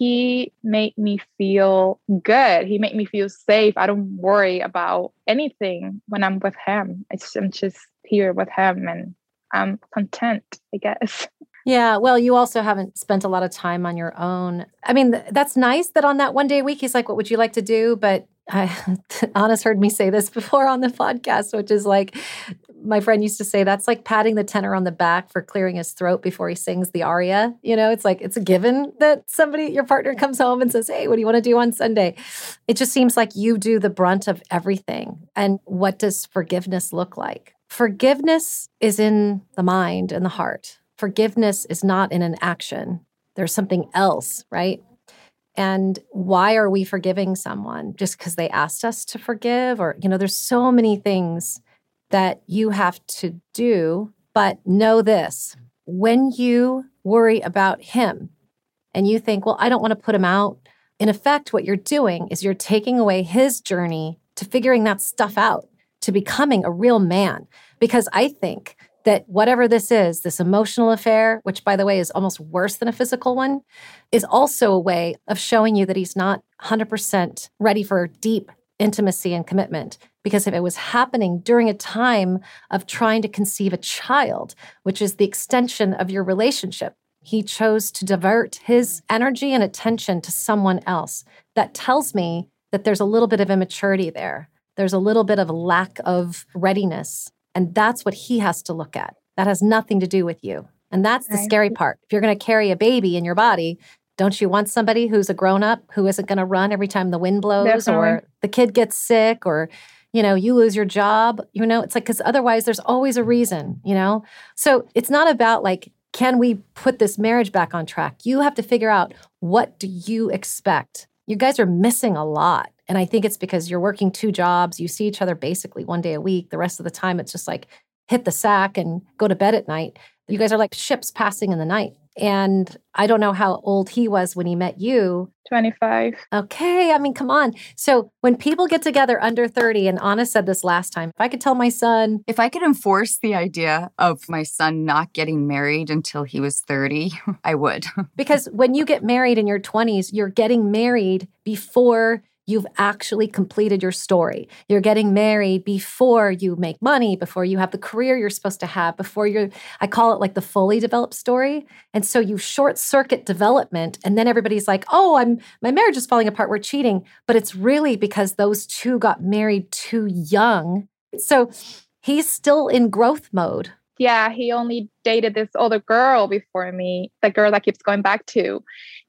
he made me feel good. He made me feel safe. I don't worry about anything when I'm with him. It's, I'm just here with him and I'm content, I guess. Yeah. Well, you also haven't spent a lot of time on your own. I mean, th- that's nice that on that one day a week, he's like, what would you like to do? But I, Anna's heard me say this before on the podcast, which is like, my friend used to say, that's like patting the tenor on the back for clearing his throat before he sings the aria. You know, it's like, it's a given that somebody, your partner comes home and says, hey, what do you want to do on Sunday? It just seems like you do the brunt of everything. And what does forgiveness look like? Forgiveness is in the mind and the heart. Forgiveness is not in an action. There's something else, right? And why are we forgiving someone? Just because they asked us to forgive? Or, you know, there's so many things that you have to do. But know this, when you worry about him and you think, well, I don't want to put him out, in effect, what you're doing is you're taking away his journey to figuring that stuff out, to becoming a real man. Because I think that whatever this is, this emotional affair, which by the way is almost worse than a physical one, is also a way of showing you that he's not one hundred percent ready for deep intimacy and commitment. Because if it was happening during a time of trying to conceive a child, which is the extension of your relationship, he chose to divert his energy and attention to someone else. That tells me that there's a little bit of immaturity there. There's a little bit of lack of readiness. And that's what he has to look at. That has nothing to do with you. And that's the scary part. If you're going to carry a baby in your body, don't you want somebody who's a grown-up who isn't going to run every time the wind blows Definitely. Or the kid gets sick or, you know, you lose your job? You know, it's like, because otherwise there's always a reason, you know? So it's not about like, can we put this marriage back on track? You have to figure out, what do you expect? You guys are missing a lot. And I think it's because you're working two jobs. You see each other basically one day a week. The rest of the time, it's just like hit the sack and go to bed at night. You guys are like ships passing in the night. And I don't know how old he was when he met you. twenty-five. Okay. I mean, come on. So when people get together under thirty, and Anna said this last time, if I could tell my son. If I could enforce the idea of my son not getting married until he was thirty, I would. Because when you get married in your twenties, you're getting married before you've actually completed your story. You're getting married before you make money, before you have the career you're supposed to have, before you're, I call it like the fully developed story. And so you short circuit development. And then everybody's like, oh, I'm my marriage is falling apart. We're cheating. But it's really because those two got married too young. So he's still in growth mode. Yeah, he only dated this other girl before me, the girl that keeps going back to.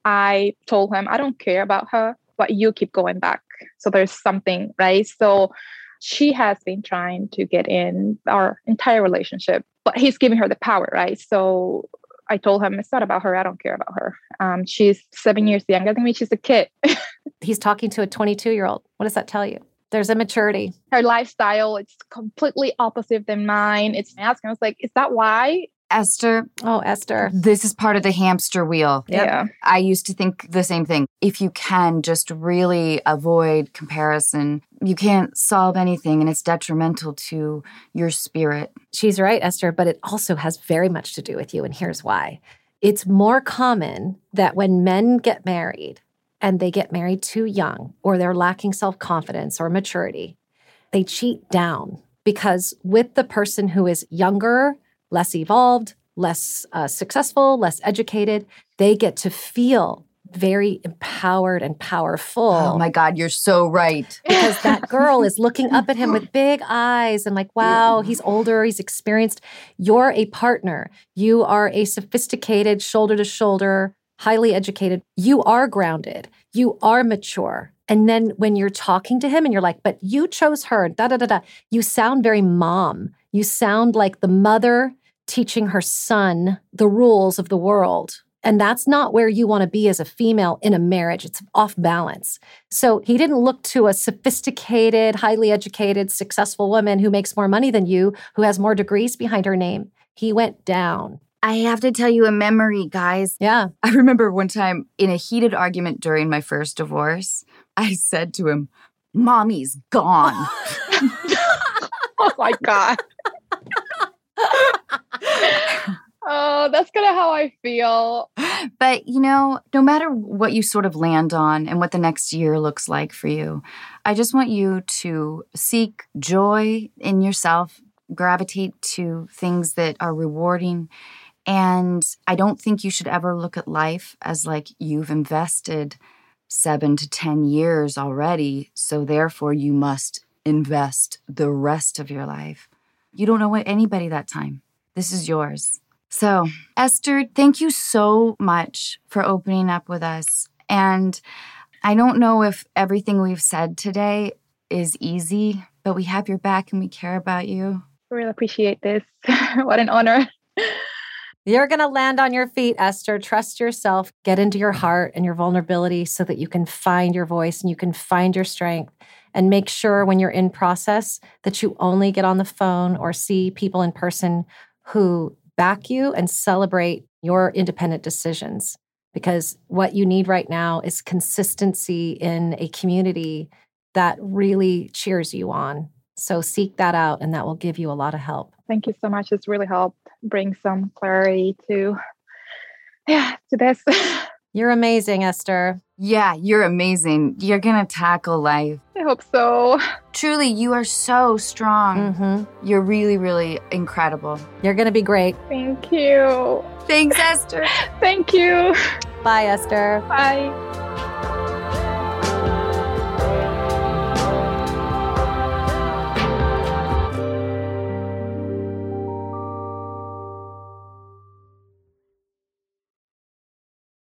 I told him, I don't care about her, but you keep going back. So there's something, right? So she has been trying to get in our entire relationship, but he's giving her the power, right? So I told him, it's not about her. I don't care about her. Um, she's seven years younger than me. She's a kid. He's talking to a twenty-two-year-old. What does that tell you? There's immaturity. Her lifestyle, it's completely opposite than mine. It's asking, I was like, is that why? Esther. Oh, Esther. This is part of the hamster wheel. Yep. Yeah. I used to think the same thing. If you can just really avoid comparison, you can't solve anything and it's detrimental to your spirit. She's right, Esther, but it also has very much to do with you. And here's why. It's more common that when men get married and they get married too young or they're lacking self-confidence or maturity, they cheat down because with the person who is younger, less evolved, less uh, successful, less educated, they get to feel very empowered and powerful. Oh my God, you're so right. Because that girl is looking up at him with big eyes and like, wow, he's older, he's experienced. You're a partner. You are a sophisticated, shoulder to shoulder, highly educated. You are grounded. You are mature. And then when you're talking to him and you're like, but you chose her, da da da da, you sound very mom. You sound like the mother teaching her son the rules of the world. And that's not where you want to be as a female in a marriage. It's off balance. So he didn't look to a sophisticated, highly educated, successful woman who makes more money than you, who has more degrees behind her name. He went down. I have to tell you a memory, guys. Yeah. I remember one time in a heated argument during my first divorce, I said to him, "Mommy's gone." Oh my God. Oh, that's kind of how I feel. But, you know, no matter what you sort of land on and what the next year looks like for you, I just want you to seek joy in yourself, gravitate to things that are rewarding. And I don't think you should ever look at life as like you've invested seven to ten years already, so therefore you must invest the rest of your life. You don't know what anybody that time. This is yours. So, Esther, thank you so much for opening up with us. And I don't know if everything we've said today is easy, but we have your back and we care about you. I really appreciate this. What an honor. You're going to land on your feet, Esther. Trust yourself. Get into your heart and your vulnerability so that you can find your voice and you can find your strength. And make sure when you're in process that you only get on the phone or see people in person who back you and celebrate your independent decisions. Because what you need right now is consistency in a community that really cheers you on. So seek that out, and that will give you a lot of help. Thank you so much. It's really helped bring some clarity to, yeah, to this. You're amazing, Esther. Yeah, you're amazing. You're going to tackle life. I hope so. Truly, you are so strong. Mm-hmm. You're really, really incredible. You're going to be great. Thank you. Thanks, Esther. Thank you. Bye, Esther. Bye.